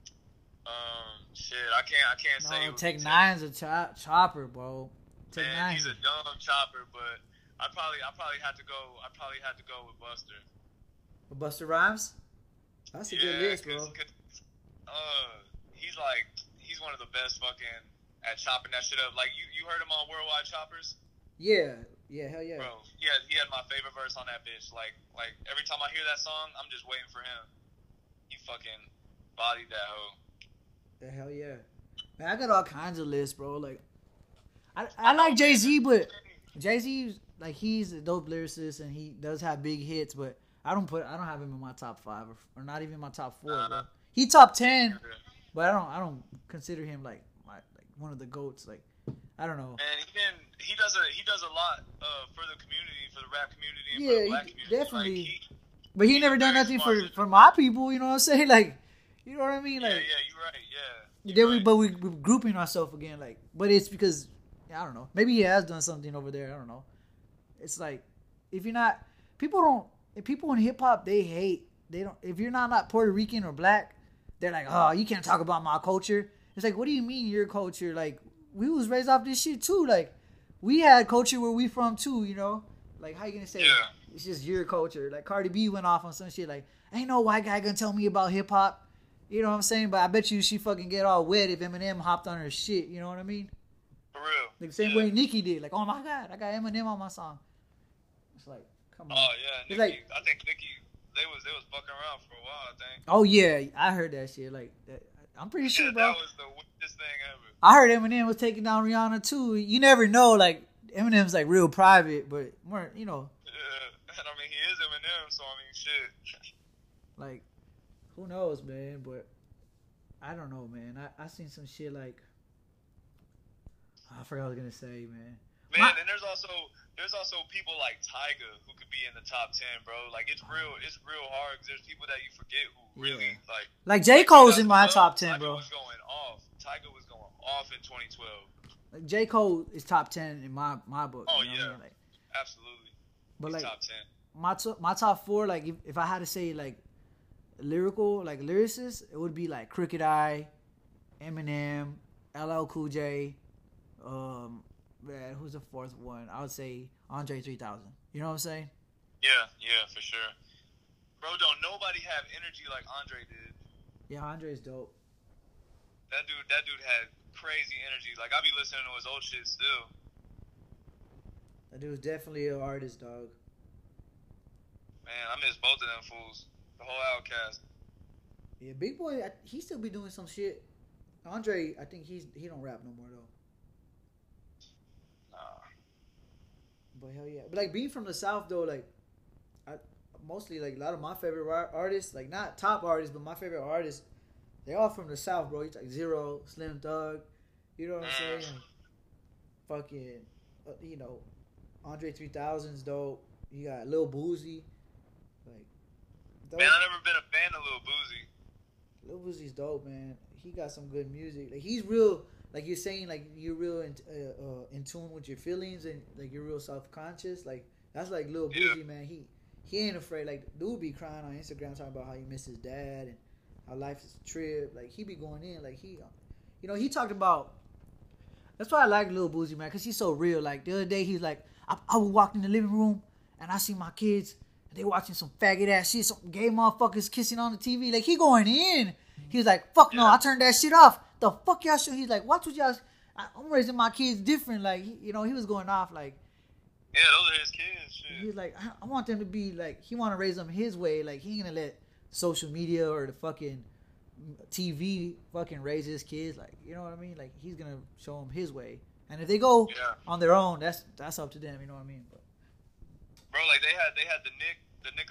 Um, shit, I can't I can't say. No, who Tech he Nine's a chop, chopper, bro. Tech Man, Nine. he's a dumb chopper, but I probably I probably had to go I probably had to go with Buster. Busta Rhymes. That's a good list, bro. Cause, cause, uh, he's like he's one of the best fucking at chopping that shit up. Like you, you heard him on Worldwide Choppers, Yeah, yeah, hell yeah. bro. He had he had my favorite verse on that bitch. Like like every time I hear that song, I'm just waiting for him. He fucking bodied that hoe. The hell yeah. Man, I got all kinds of lists, bro. Like, I I like Jay Z, but Jay Z like he's a dope lyricist and he does have big hits, but I don't put I don't have him in my top five or, or not even my top four, bro. He top ten, but I don't I don't consider him like my like one of the goats. Like, I don't know. And he can he does a he does a lot uh, for the community, for the rap community, and Yeah, for the black he- community. definitely. Like, he, But he he's never done very nothing smart. for for my people. You know what I'm saying? Like, you know what I mean? yeah, Like, yeah, you're right. Yeah. then you're we right. but we we're grouping ourselves again. Like, but it's because I don't know. Maybe he has done something over there. I don't know. It's like if you're not people don't if people in hip hop they hate they don't if you're not not Puerto Rican or black they're like, oh, you can't talk about my culture. It's like, what do you mean your culture? Like, we was raised off this shit too. Like, we had culture where we from too. You know, like how you gonna say Yeah. it's just your culture? Like Cardi B went off on some shit like, ain't no white guy gonna tell me about hip hop. You know what I'm saying? But I bet you she fucking get all wet if Eminem hopped on her shit. You know what I mean? For real. Like the same yeah. way Nicki did. Like, oh my god, I got Eminem on my song. It's like, come on. Oh yeah, It's Nicki. like- I think Nicki. They was they was fucking around for a while. I think. Oh yeah, I heard that shit. Like, that, I'm pretty sure, Yeah, bro. that was the weirdest thing ever. I heard Eminem was taking down Rihanna too. You never know. Like, Eminem's like real private, but more, you know, Yeah, and I mean he is Eminem, so I mean shit. like, who knows, man? But I don't know, man. I I seen some shit like, I forgot what I was gonna say, man. Man, My- and there's also there's also people like Tyga who could be in the top ten, bro. Like it's real it's real hard because there's people that you forget who really Yeah. like. Like J. Cole's in my twenty top twelve, ten, Tyga bro. was going off. Tyga was going off in twenty twelve. Like J. Cole is top ten in my my book. Oh, you know what I yeah. mean? Like, Absolutely. but He's like top ten. my to, my top four, like if, if I had to say like lyrical, like lyricists, it would be like Crooked Eye, Eminem, L L Cool J, um, man, who's the fourth one? I would say Andre three thousand. You know what I'm saying? Yeah, yeah, for sure. Bro, don't nobody have energy like Andre did. Yeah, Andre's dope. That dude, that dude had crazy energy. Like I be listening to his old shit still. That dude's definitely an artist, dog. Man, I miss both of them fools. The whole Outcast. Yeah, Big Boy, I, he still be doing some shit. Andre, I think he's he don't rap no more though. Nah. But hell yeah, but like being from the South though, like I mostly like a lot of my favorite ar- artists, like not top artists, but my favorite artists, they all from the South, bro. It's like Zero, Slim Thug, you know what I'm saying? Fucking, uh, you know, Andre three thousand's dope. You got Lil Boozy, like. Those, Man, I never been a fan of Lil Boozy. Lil Boozy's dope, man. He got some good music. Like he's real, like you're saying, like you're real in, uh, uh, in tune with your feelings and like you're real self conscious. Like that's like Lil Yeah. Boozy, man. He he ain't afraid. Like dude be crying on Instagram talking about how he missed his dad and how life is a trip. Like he be going in. Like he, you know, he talked about. That's why I like Lil Boozy, man, because he's so real. Like the other day, he's like, I, I walked in the living room and I see my kids. They watching some faggot ass shit, some gay motherfuckers kissing on the T V. Like he going in. He's like, fuck no, Yeah. I turned that shit off. The fuck y'all should. He's like, watch what y'all. I- I'm raising my kids different. Like he, you know, he was going off. Like Yeah, those are his kids. Shit. he's like, I, I want them to be like. He want to raise them his way. Like he ain't gonna let social media or the fucking T V fucking raise his kids. Like you know what I mean. Like he's gonna show them his way. And if they go Yeah. on their own, that's that's up to them. You know what I mean. But Bro, like they had they had the Nick the Nickelodeon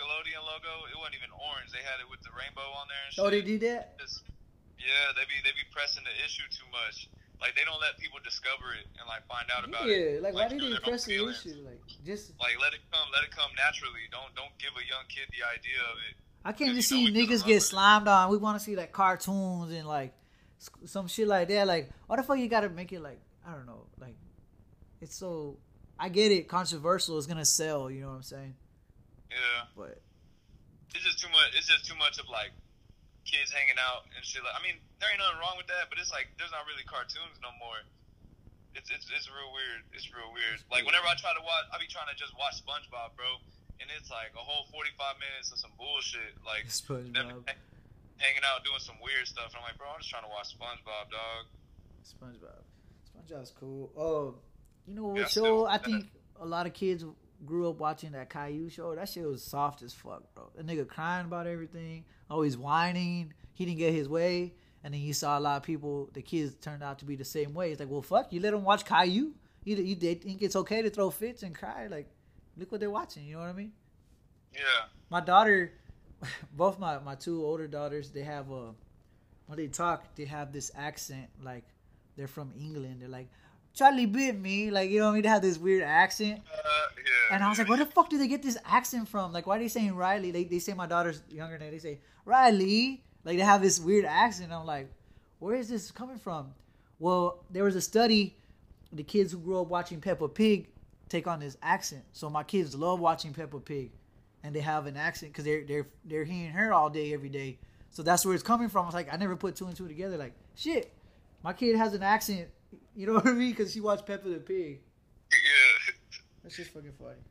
logo, it wasn't even orange. They had it with the rainbow on there and shit. Oh, they did that? It's, yeah, they be they be pressing the issue too much. Like, they don't let people discover it and, like, find out about yeah, it. Yeah, like, why like, did they press the issue? Like, just... Like, let it come, let it come naturally. Don't don't give a young kid the idea of it. I can't just you see know niggas get slimed on. We want to see, like, cartoons and, like, some shit like that. Like, why the fuck you gotta make it, like, I don't know, like, it's so... I get it, controversial is gonna sell, you know what I'm saying? Yeah. But... It's just too much, it's just too much of, like, kids hanging out and shit. Like, I mean, there ain't nothing wrong with that, but it's like, there's not really cartoons no more. It's it's it's real weird. It's real weird. Like, whenever I try to watch, I be trying to just watch SpongeBob, bro, and it's like a whole forty-five minutes of some bullshit. Like, them hanging out doing some weird stuff. And I'm like, bro, I'm just trying to watch SpongeBob, dog. SpongeBob. SpongeBob's cool. Oh, you know what Yeah, show? still- I think a lot of kids grew up watching that Caillou show. That shit was soft as fuck, bro. That nigga crying about everything, always whining. He didn't get his way. And then you saw a lot of people, the kids turned out to be the same way. It's like, well, fuck, you let them watch Caillou? You, you they think it's okay to throw fits and cry? Like, look what they're watching, you know what I mean? Yeah. My daughter, both my, my two older daughters, they have a, when they talk, they have this accent, like, they're from England. They're like, Charlie bit me. Like, you know what I mean? They have this weird accent. Uh, yeah. And I was like, where the fuck do they get this accent from? Like, why are they saying Riley? They, they say my daughter's younger than they say, Riley. Like, they have this weird accent. I'm like, where is this coming from? Well, there was a study, the kids who grew up watching Peppa Pig take on this accent. So my kids love watching Peppa Pig, and they have an accent because they're they're they're hearing her all day, every day. So that's where it's coming from. I was like, I never put two and two together. Like, shit, my kid has an accent. You know what I mean? Because she watched Peppa the Pig. Yeah. That's just fucking funny.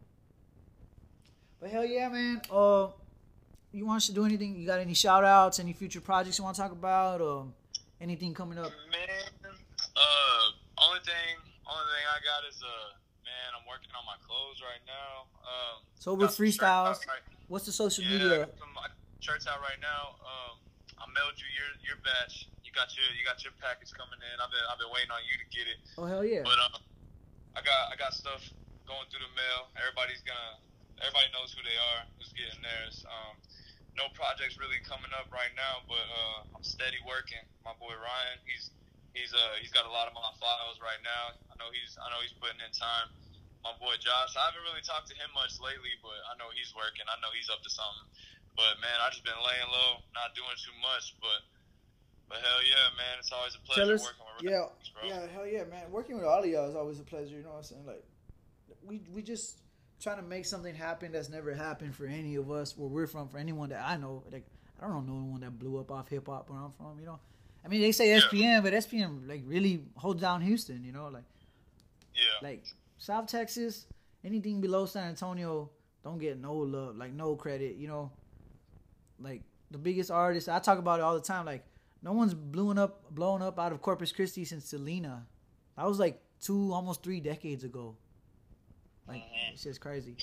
But hell yeah, man. Uh. You want us to do anything? You got any shout outs, any future projects you want to talk about, or anything coming up? Man, uh, only thing, only thing I got is, uh, man, I'm working on my clothes right now. Um, Sober got some shirts Freestyles. out Right. What's the social Yeah, media? I got some uh, shirts out right now. Um, I mailed you your your batch. You got your you got your package coming in. I've been I've been waiting on you to get it. Oh hell yeah! But um, I got I got stuff going through the mail. Everybody's gonna everybody knows who they are. Who's getting theirs. Um. No projects really coming up right now, but uh, I'm steady working. My boy Ryan, he's he's uh he's got a lot of my files right now. I know he's I know he's putting in time. My boy Josh, I haven't really talked to him much lately, but I know he's working. I know he's up to something. But man, I just been laying low, not doing too much. But but hell yeah, man, it's always a pleasure Tell us, working with yeah, Ryan, bro. yeah, hell yeah, man. Working with all of y'all is always a pleasure. You know what I'm saying? Like, we we just trying to make something happen that's never happened for any of us where we're from, for anyone that I know. Like, I don't know no one that blew up off hip hop where I'm from, you know. I mean, they say S P M, yeah. But S P M like really holds down Houston, you know, like yeah, like South Texas, anything below San Antonio don't get no love, like no credit, you know. Like the biggest artists, I talk about it all the time. Like no one's blowing up, blowing up out of Corpus Christi since Selena. That was like two, almost three decades ago. Like, mm-hmm. It's just crazy.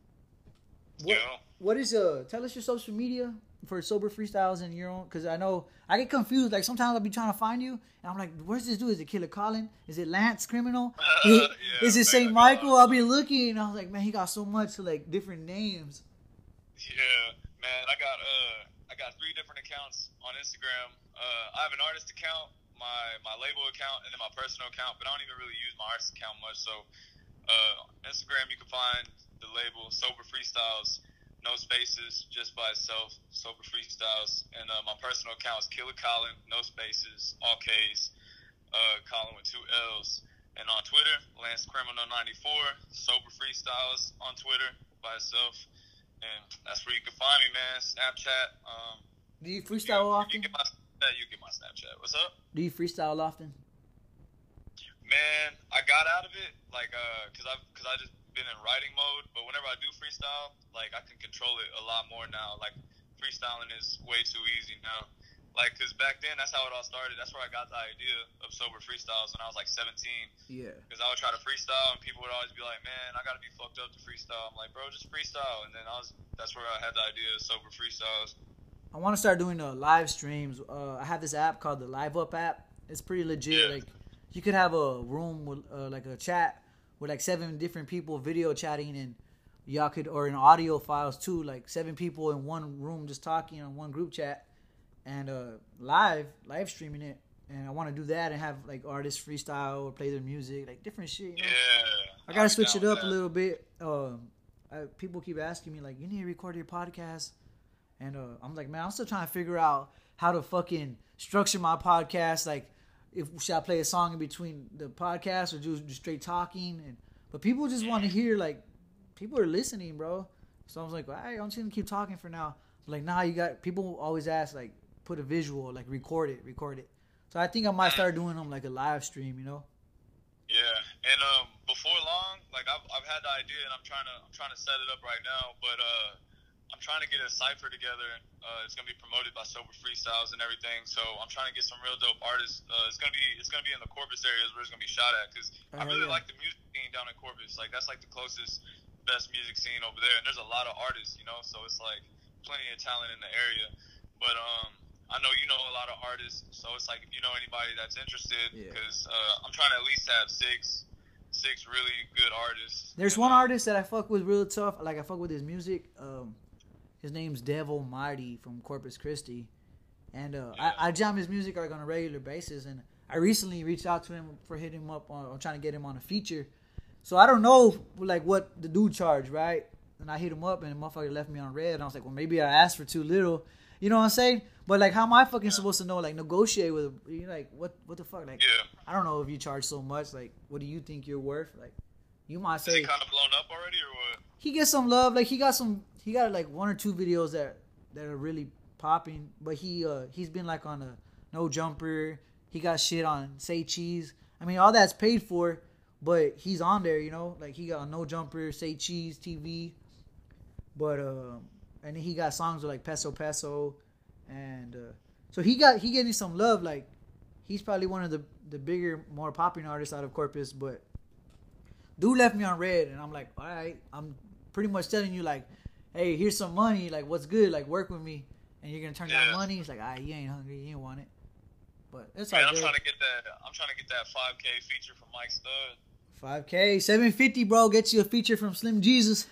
What, yeah. what is, uh, tell us your social media for Sober Freestyles and your own, because I know, I get confused. Like, sometimes I'll be trying to find you, and I'm like, where's this dude? Is it Killer Colin? Is it Lance Criminal? Uh, is, yeah, is it Saint Michael? I'll be looking, and I was like, man, he got so much, like, different names. Yeah, man, I got, uh, I got three different accounts on Instagram. Uh, I have an artist account, my, my label account, and then my personal account, but I don't even really use my artist account much, so... Uh, Instagram, you can find the label Sober Freestyles, no spaces, just by itself, Sober Freestyles. And uh, my personal account is Killer Colin, no spaces, all K's, uh, Colin with two L's. And on Twitter, Lance Criminal ninety-four, Sober Freestyles on Twitter by itself. And that's where you can find me, man. Snapchat. Um, Do you freestyle you, often? You get my Snapchat, you get my Snapchat. What's up? Do you freestyle often? Man, I got out of it, like, uh, cause I've, cause I just been in writing mode. But whenever I do freestyle, like, I can control it a lot more now. Like, freestyling is way too easy now. Like, cause back then, that's how it all started. That's where I got the idea of Sober Freestyles when I was like seventeen. Yeah. Cause I would try to freestyle, and people would always be like, "Man, I gotta be fucked up to freestyle." I'm like, "Bro, just freestyle." And then I was, that's where I had the idea of Sober Freestyles. I want to start doing uh, live streams. Uh, I have this app called the Live Up app. It's pretty legit. Yeah. Like. You could have a room with uh, like a chat with like seven different people video chatting, and y'all could, or in audio files too, like seven people in one room just talking on one group chat and uh, live, live streaming it. And I want to do that and have like artists freestyle or play their music, like different shit. You know? Yeah. I gotta switch it up that. a little bit. Um, I, people keep asking me like, you need to record your podcast, and uh, I'm like, man, I'm still trying to figure out how to fucking structure my podcast. Like, if should I play a song in between the podcast or just, just straight talking? And but people just want to hear, like, people are listening, bro. So I was like, all right, I'm just gonna keep talking for now. Like, nah, you got people always ask like, put a visual, like record it, record it. So I think I might start doing them like a live stream, you know. Yeah, and um, before long, like I've I've had the idea, and I'm trying to I'm trying to set it up right now. But uh, I'm trying to get a cipher together. Uh, it's gonna be promoted by Sober Freestyles and everything. So I'm trying to get some real dope artists. Uh, it's gonna be it's gonna be in the Corpus areas where it's gonna be shot at, because Oh, I really yeah. like the music scene down in Corpus. Like that's like the closest, best music scene over there. And there's a lot of artists, you know. So it's like plenty of talent in the area. But um. I know you know a lot of artists, so it's like if you know anybody that's interested, Yeah. because uh, I'm trying to at least have six, six really good artists. There's And, one uh, artist that I fuck with real tough. Like I fuck with his music. Um, his name's Devil Mighty from Corpus Christi, and uh, Yeah. I, I jam his music like on a regular basis. And I recently reached out to him for hitting him up on, on trying to get him on a feature. So I don't know like what the dude charged, right? And I hit him up, and the motherfucker left me on red. And I was like, well, maybe I asked for too little. You know what I'm saying? But like, how am I fucking supposed to know? Like, negotiate with him? You like, what? What the fuck? Like, Yeah. I don't know if you charge so much. Like, what do you think you're worth? Like, you might Is say he kind of blown up already, or what? he gets some love. Like, he got some. He got like one or two videos that that are really popping. But he uh he's been like on a No Jumper. He got shit on Say Cheese. I mean, all that's paid for, but he's on there. You know, like he got a No Jumper, Say Cheese T V. But um, and then he got songs with like Peso Peso. And uh, so he got he getting some love. Like he's probably one of the, the bigger, more popular artists out of Corpus. But dude left me on red, and I'm like, all right, I'm pretty much telling you like, hey, here's some money. Like, what's good? Like, work with me, and you're gonna turn Yeah. down money. He's like, ah, you ain't hungry, you ain't want it. But it's Man, all I'm good. trying to get that. I'm trying to get that five K feature from Mike Stud. five K, seven fifty, bro. Get you a feature from Slim Jesus.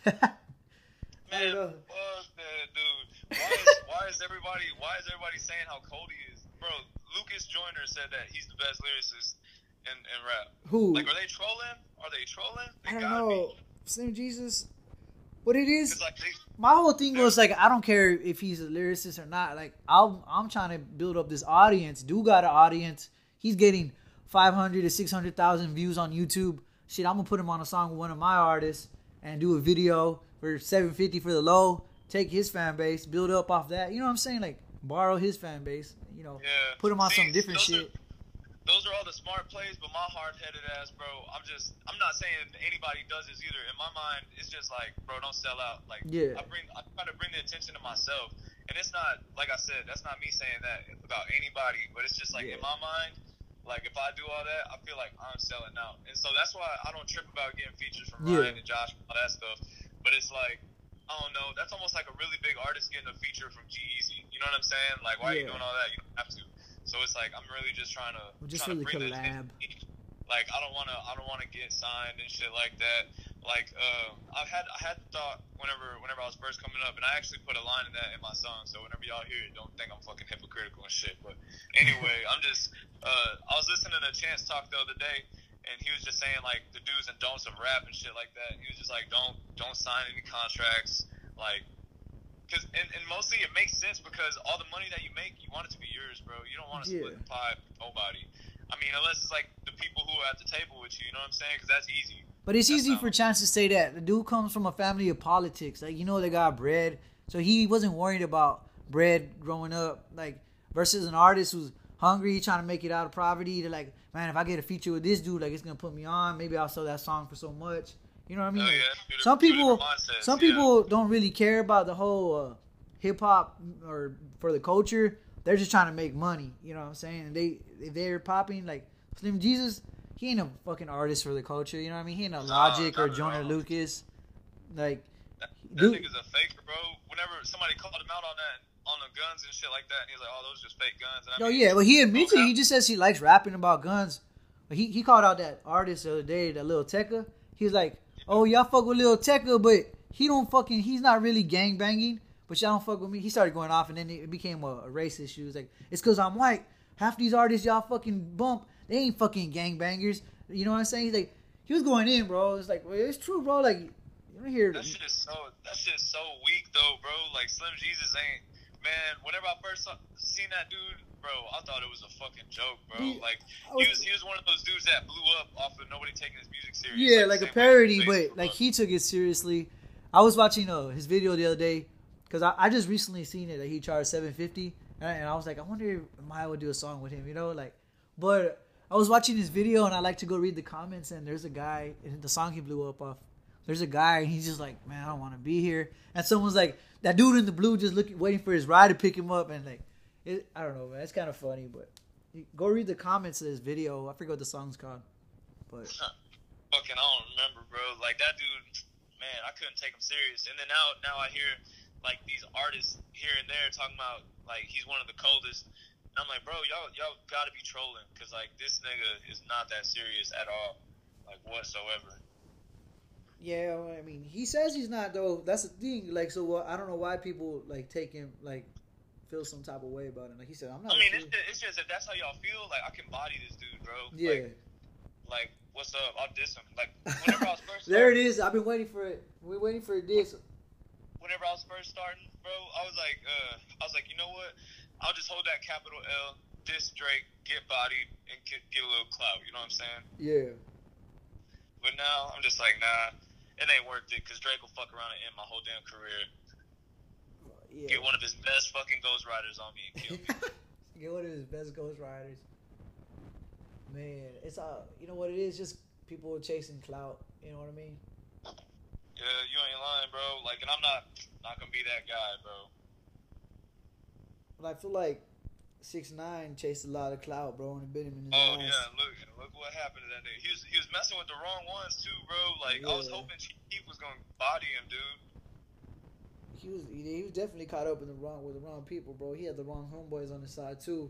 Man, know. fuck that dude. Why is, why is everybody Why is everybody saying how cold he is, bro? Lucas Joyner said that he's the best lyricist in, in rap. Who? Like, are they trolling? Are they trolling? They I don't gotta know. be. Slim Jesus. What it is? It's like they, My whole thing was like, I don't care if he's a lyricist or not. Like, I'm, I'm trying to build up this audience. Dude got an audience. He's getting five hundred to six hundred thousand views on YouTube. Shit, I'm gonna put him on a song with one of my artists and do a video for seven fifty for the low. Take his fan base, build up off that. You know what I'm saying? Like, borrow his fan base. You know, yeah. put him on See, some different those shit. Are, those are all the smart plays, but my hard-headed ass, bro, I'm just, I'm not saying anybody does this either. In my mind, it's just like, bro, don't sell out. Like, Yeah. I bring, I try to bring the attention to myself, and it's not, like I said, that's not me saying that about anybody, but it's just like, Yeah. in my mind, like, if I do all that, I feel like I'm selling out. And so that's why I don't trip about getting features from Yeah. Ryan and Josh and all that stuff. But it's like, I don't know, that's almost like a really big artist getting a feature from G-Eazy. You know what I'm saying? Like, why are you Yeah. doing all that? You don't have to. So it's like, I'm really just trying to, Well, just trying really to bring the collab. attention. Like, I don't want to, I don't want to get signed and shit like that. Like, uh, I've had, I had the thought whenever, whenever I was first coming up, and I actually put a line in that in my song. So whenever y'all hear it, don't think I'm fucking hypocritical and shit. But anyway, I'm just, uh, I was listening to Chance talk the other day, and he was just saying like the do's and don'ts of rap and shit like that. He was just like, don't, don't sign any contracts, like. Cause, and, and mostly it makes sense because all the money that you make, you want it to be yours, bro. You don't want to split Yeah. the pie with nobody. I mean, unless it's like the people who are at the table with you, you know what I'm saying? Because that's easy. But it's That's easy not- for Chance to say that. The dude comes from a family of politics. Like, you know, they got bread. So he wasn't worried about bread growing up. Like, versus an artist who's hungry, trying to make it out of poverty. They're like, man, if I get a feature with this dude, like, it's going to put me on. Maybe I'll sell that song for so much. You know what I mean? Oh, Like, yeah, two some different- two people, different mindsets, some yeah. people don't really care about the whole uh, hip hop or for the culture. They're just trying to make money. You know what I'm saying? And they, if they're popping, like, Slim Jesus, he ain't a fucking artist for the culture. You know what I mean? He ain't a Logic or not at Jonah all. Lucas. Like, That, that dude, nigga's a faker, bro. Whenever somebody called him out on that, on the guns and shit like that, and he was like, oh, those are just fake guns. And I oh mean, yeah, well he admits no it. He doubt. just says he likes rapping about guns. But he, he called out that artist the other day, that Lil Tecca. He was like, oh, y'all fuck with Lil Tecca, but he don't fucking, he's not really gang banging, but y'all don't fuck with me. He started going off, and then it became a, a race issue. He was like, it's because I'm white. Half these artists y'all fucking bump, they ain't fucking gang bangers. You know what I'm saying? He's like, he was going in, bro. It's like, well, it's true, bro. Like, you don't hear that shit so that shit's so weak though, bro. Like Slim Jesus ain't, man. Whenever I first saw, seen that dude, bro, I thought it was a fucking joke, bro. He, like he was he was one of those dudes that blew up off of nobody taking his music serious. Yeah, like, like a parody, but like up. he took it seriously. I was watching uh, his video the other day because I, I just recently seen it that he charged seven fifty, and I, and I was like, I wonder if Maya would do a song with him, you know, like, but. I was watching his video and I like to go read the comments, and there's a guy in the song he blew up off. There's a guy and he's just like, man, I don't want to be here. And someone's like, that dude in the blue just looking, waiting for his ride to pick him up, and like, it, I don't know, man, it's kind of funny. But go read the comments of this video. I forget what the song's called, but fucking I don't remember, bro. Like that dude, man, I couldn't take him serious. And then now, now I hear like these artists here and there talking about like he's one of the coldest. And I'm like, bro, y'all y'all gotta be trolling, because, like, this nigga is not that serious at all, like, whatsoever. Yeah, I mean, he says he's not, though. That's the thing. Like, so uh, I don't know why people, like, take him, like, feel some type of way about him. Like he said, I'm not. I mean, it's just, it's just if that's how y'all feel, like, I can body this dude, bro. Yeah. Like, like what's up? I'll diss him. Like, whenever I was first there it is. I've been waiting for it. We're waiting for a diss. Whenever I was first starting, bro, I was like, uh, I was like, you know what? I'll just hold that capital L, diss Drake, get bodied, and get, get a little clout. You know what I'm saying? Yeah. But now I'm just like, nah, it ain't worth it, because Drake will fuck around and end my whole damn career. Yeah. Get one of his best fucking Ghost Riders on me and kill me. Get one of his best Ghost Riders. Man, it's all, you know what it is? Just people chasing clout. You know what I mean? Yeah, you ain't lying, bro. Like, and I'm not not gonna be that guy, bro. But I feel like six nine chased a lot of clout, bro, and it bit him in his Oh ass. yeah, look, look what happened to that nigga. He was he was messing with the wrong ones too, bro. Like Yeah. I was hoping Chief was gonna body him, dude. He was he, he was definitely caught up in the wrong with the wrong people, bro. He had the wrong homeboys on his side too.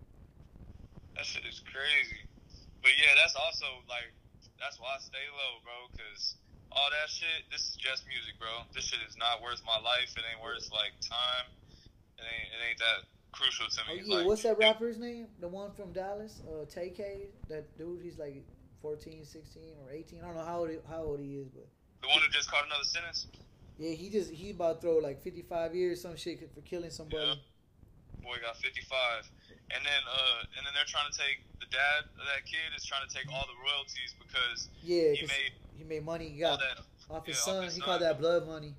That shit is crazy. But yeah, that's also like that's why I stay low, bro. Cause all that shit, this is just music, bro. This shit is not worth my life. It ain't worth like time. It ain't it ain't that crucial to Oh me. yeah, like, what's that rapper's name? The one from Dallas, uh, Tay K. That dude, he's like fourteen, sixteen, or eighteen. I don't know how old he, how old he is, but the one who just caught another sentence. yeah, he just he about to throw like fifty-five years some shit for killing somebody. Yeah. Boy got fifty-five, and then uh, and then they're trying to take the dad of that kid is trying to take all the royalties because Yeah, he 'cause made he made money. He all got that. off his yeah, son. off his He son. called that blood money.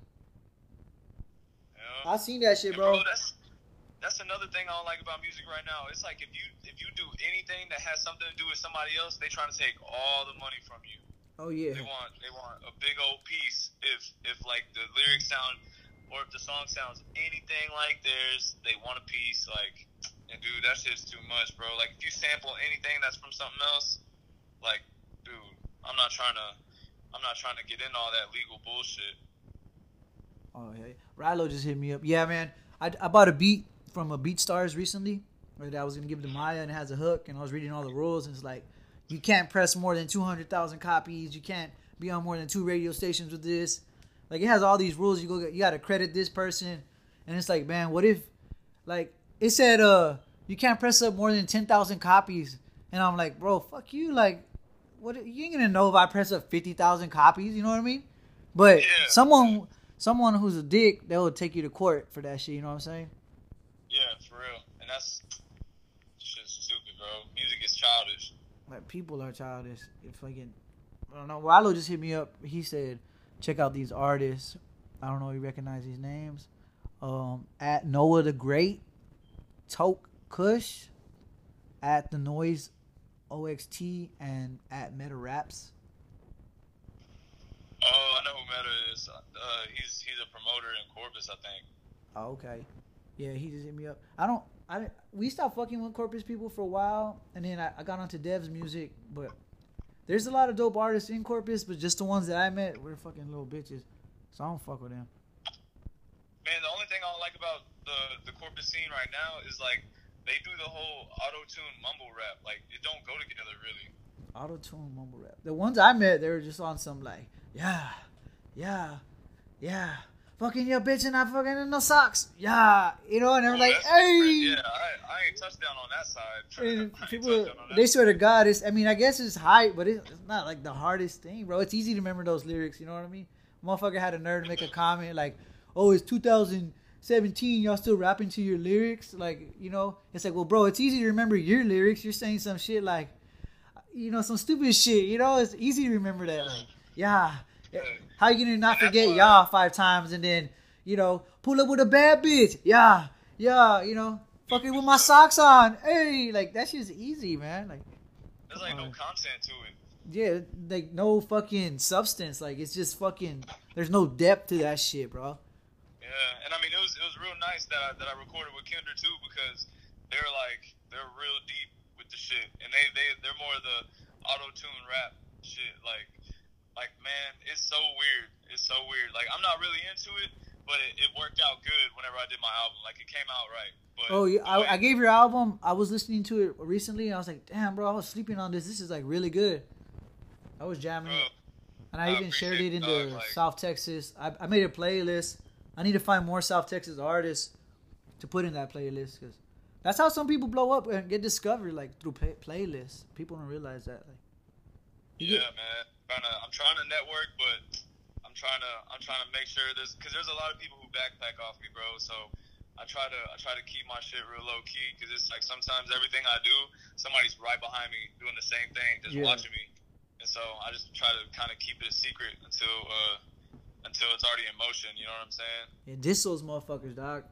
Yeah. I seen that shit, And bro. bro, that's that's another thing I don't like about music right now. It's like if you if you do anything that has something to do with somebody else, they trying to take all the money from you. Oh yeah. They want they want a big old piece. If if like the lyrics sound or if the song sounds anything like theirs, they want a piece. Like, and dude, that shit's too much, bro. Like if you sample anything that's from something else, like, dude, I'm not trying to I'm not trying to get into all that legal bullshit. Oh hey, Rilo just hit me up. Yeah, man. I, I bought a beat from a BeatStars recently that I was gonna give to Maya, and it has a hook, and I was reading all the rules, and it's like, you can't press more than two hundred thousand copies. You can't be on more than two radio stations with this. Like, it has all these rules. You go, you gotta credit this person, and it's like, man, what if, like, it said, uh, you can't press up more than ten thousand copies, and I'm like, bro, fuck you, like, what? You ain't gonna know if I press up fifty thousand copies. You know what I mean? But Yeah. someone, someone who's a dick, they'll take you to court for that shit. You know what I'm saying? Yeah, for real. And that's just stupid, bro. Music is childish. Like, people are childish. If fucking, I don't know. Rilo just hit me up. He said, check out these artists. I don't know if you recognize these names. Um, at Noah the Great, Toke Kush, at The Noise O X T, and at Meta Raps. Oh, I know who Meta is. Uh, he's he's a promoter in Corpus, I think. Oh, okay. Yeah, he just hit me up. I don't. I we stopped fucking with Corpus people for a while, and then I, I got onto Dev's music. But there's a lot of dope artists in Corpus, but just the ones that I met were fucking little bitches, so I don't fuck with them. Man, the only thing I don't like about the the Corpus scene right now is like they do the whole auto-tune mumble rap. Like it don't go together really. Auto tune mumble rap. The ones I met, they were just on some like, yeah, yeah, yeah. Fucking your bitch and I fucking in no socks. Yeah. You know, and they're Oh, like, that's hey. different. Yeah, I, I ain't touchdown on that side. And I ain't people, touchdown on that they side. swear to God, it's, I mean, I guess it's hype, but it's not like the hardest thing, bro. It's easy to remember those lyrics, you know what I mean? Motherfucker had a nerve to make a comment like, oh, it's two thousand seventeen, y'all still rapping to your lyrics? Like, you know, it's like, well, bro, it's easy to remember your lyrics. You're saying some shit like, you know, some stupid shit, you know? It's easy to remember that. Like, yeah. How you gonna not forget y'all five times and then, you know, pull up with a bad bitch. Yeah, yeah, you know, fucking with my socks on. Hey, like, that shit's easy, man. Like, There's like no content to it. yeah, like, no fucking substance. Like, it's just fucking, there's no depth to that shit, bro. Yeah, and I mean, it was it was real nice that I, that I recorded with Kinder, too, because they're like, they're real deep with the shit. And they, they, they're more of the auto-tune rap shit. Like, like, man, it's so weird. It's so weird. Like, I'm not really into it. But it, it worked out good whenever I did my album. Like, it came out right. But oh, yeah, I, I gave your album, I was listening to it recently, and I was like, damn, bro, I was sleeping on this. This is, like, really good. I was jamming bro, it. And I, I even shared it appreciate into it, dog, like- South Texas. I, I made a playlist. I need to find more South Texas artists to put in that playlist. Because that's how some people blow up and get discovered, like, through play, playlists. People don't realize that. Like, you yeah, get- man. Trying to, I'm trying to network, but I'm trying to I'm trying to make sure there's because there's a lot of people who backpack off me, bro. So I try to I try to keep my shit real low key because it's like sometimes everything I do, somebody's right behind me doing the same thing, just Yeah. watching me, and so I just try to kind of keep it a secret until uh until it's already in motion. You know what I'm saying? Yeah, diss those motherfuckers, dog.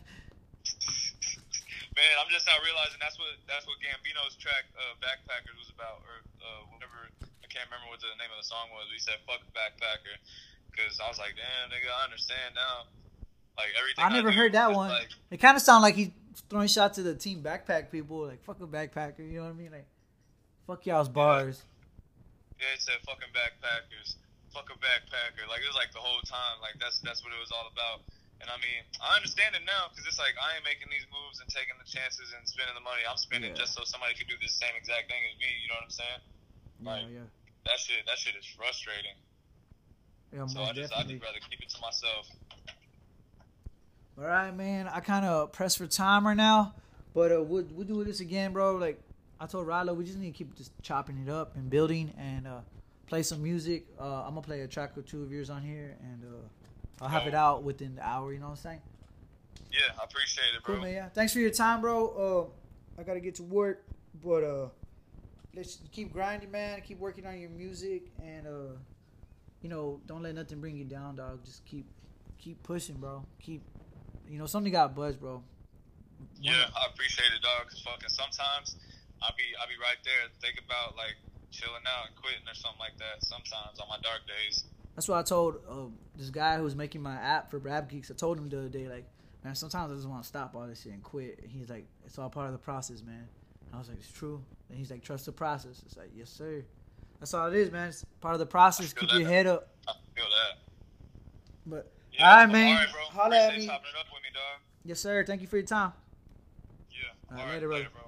Man, I'm just now realizing that's what that's what Gambino's track uh, "Backpackers" was about, or uh, whatever. I can't remember what the name of the song was. He said "fuck backpacker," because I was like, "Damn, nigga, I understand now." Like everything. I never do heard that is one. Like, It kind of sounded like he's throwing shots to the team backpack people, like, fuck a backpacker, you know what I mean? Like, fuck y'all's bars. yeah, it said "fucking backpackers," "fuck a backpacker." Like it was like the whole time. Like that's that's what it was all about. And I mean, I understand it now because it's like I ain't making these moves and taking the chances and spending the money. I'm spending Yeah. just so somebody could do the same exact thing as me. You know what I'm saying? Yeah, Like, yeah. That shit, that shit is frustrating. Yeah, So most I just, I definitely. just rather keep it to myself. All right, man. I kind of pressed for time right now, but uh, we'll, we'll do this again, bro. Like I told Rilo, we just need to keep just chopping it up and building and uh, play some music. Uh, I'm gonna play a track or two of yours on here, and uh, I'll have Oh. it out within the hour. You know what I'm saying? Yeah, I appreciate it, bro. Cool, man. Yeah. Thanks for your time, bro. Uh, I gotta get to work, but uh, let's keep grinding, man. Keep working on your music, and uh, you know, don't let nothing bring you down, dog. Just keep, keep pushing, bro. Keep, you know, something got buzzed, bro. Yeah, I appreciate it, dog. Cause fucking sometimes I'll be, I'll be right there, think about like chilling out and quitting or something like that. Sometimes on my dark days. That's what I told uh, this guy who was making my app for Rap Geeks. I told him the other day, like, man, sometimes I just want to stop all this shit and quit. And he's like, it's all part of the process, man. And I was like, it's true. And he's like, trust the process. It's like, yes, sir. That's all it is, man. It's part of the process. I feel Keep your that. head up. I feel that. But Yeah, all right, so, man. All right, bro. Holla at Appreciate me. chopping it up with me, dog. Yes, sir. Thank you for your time. Yeah. All right, later, brother. bro.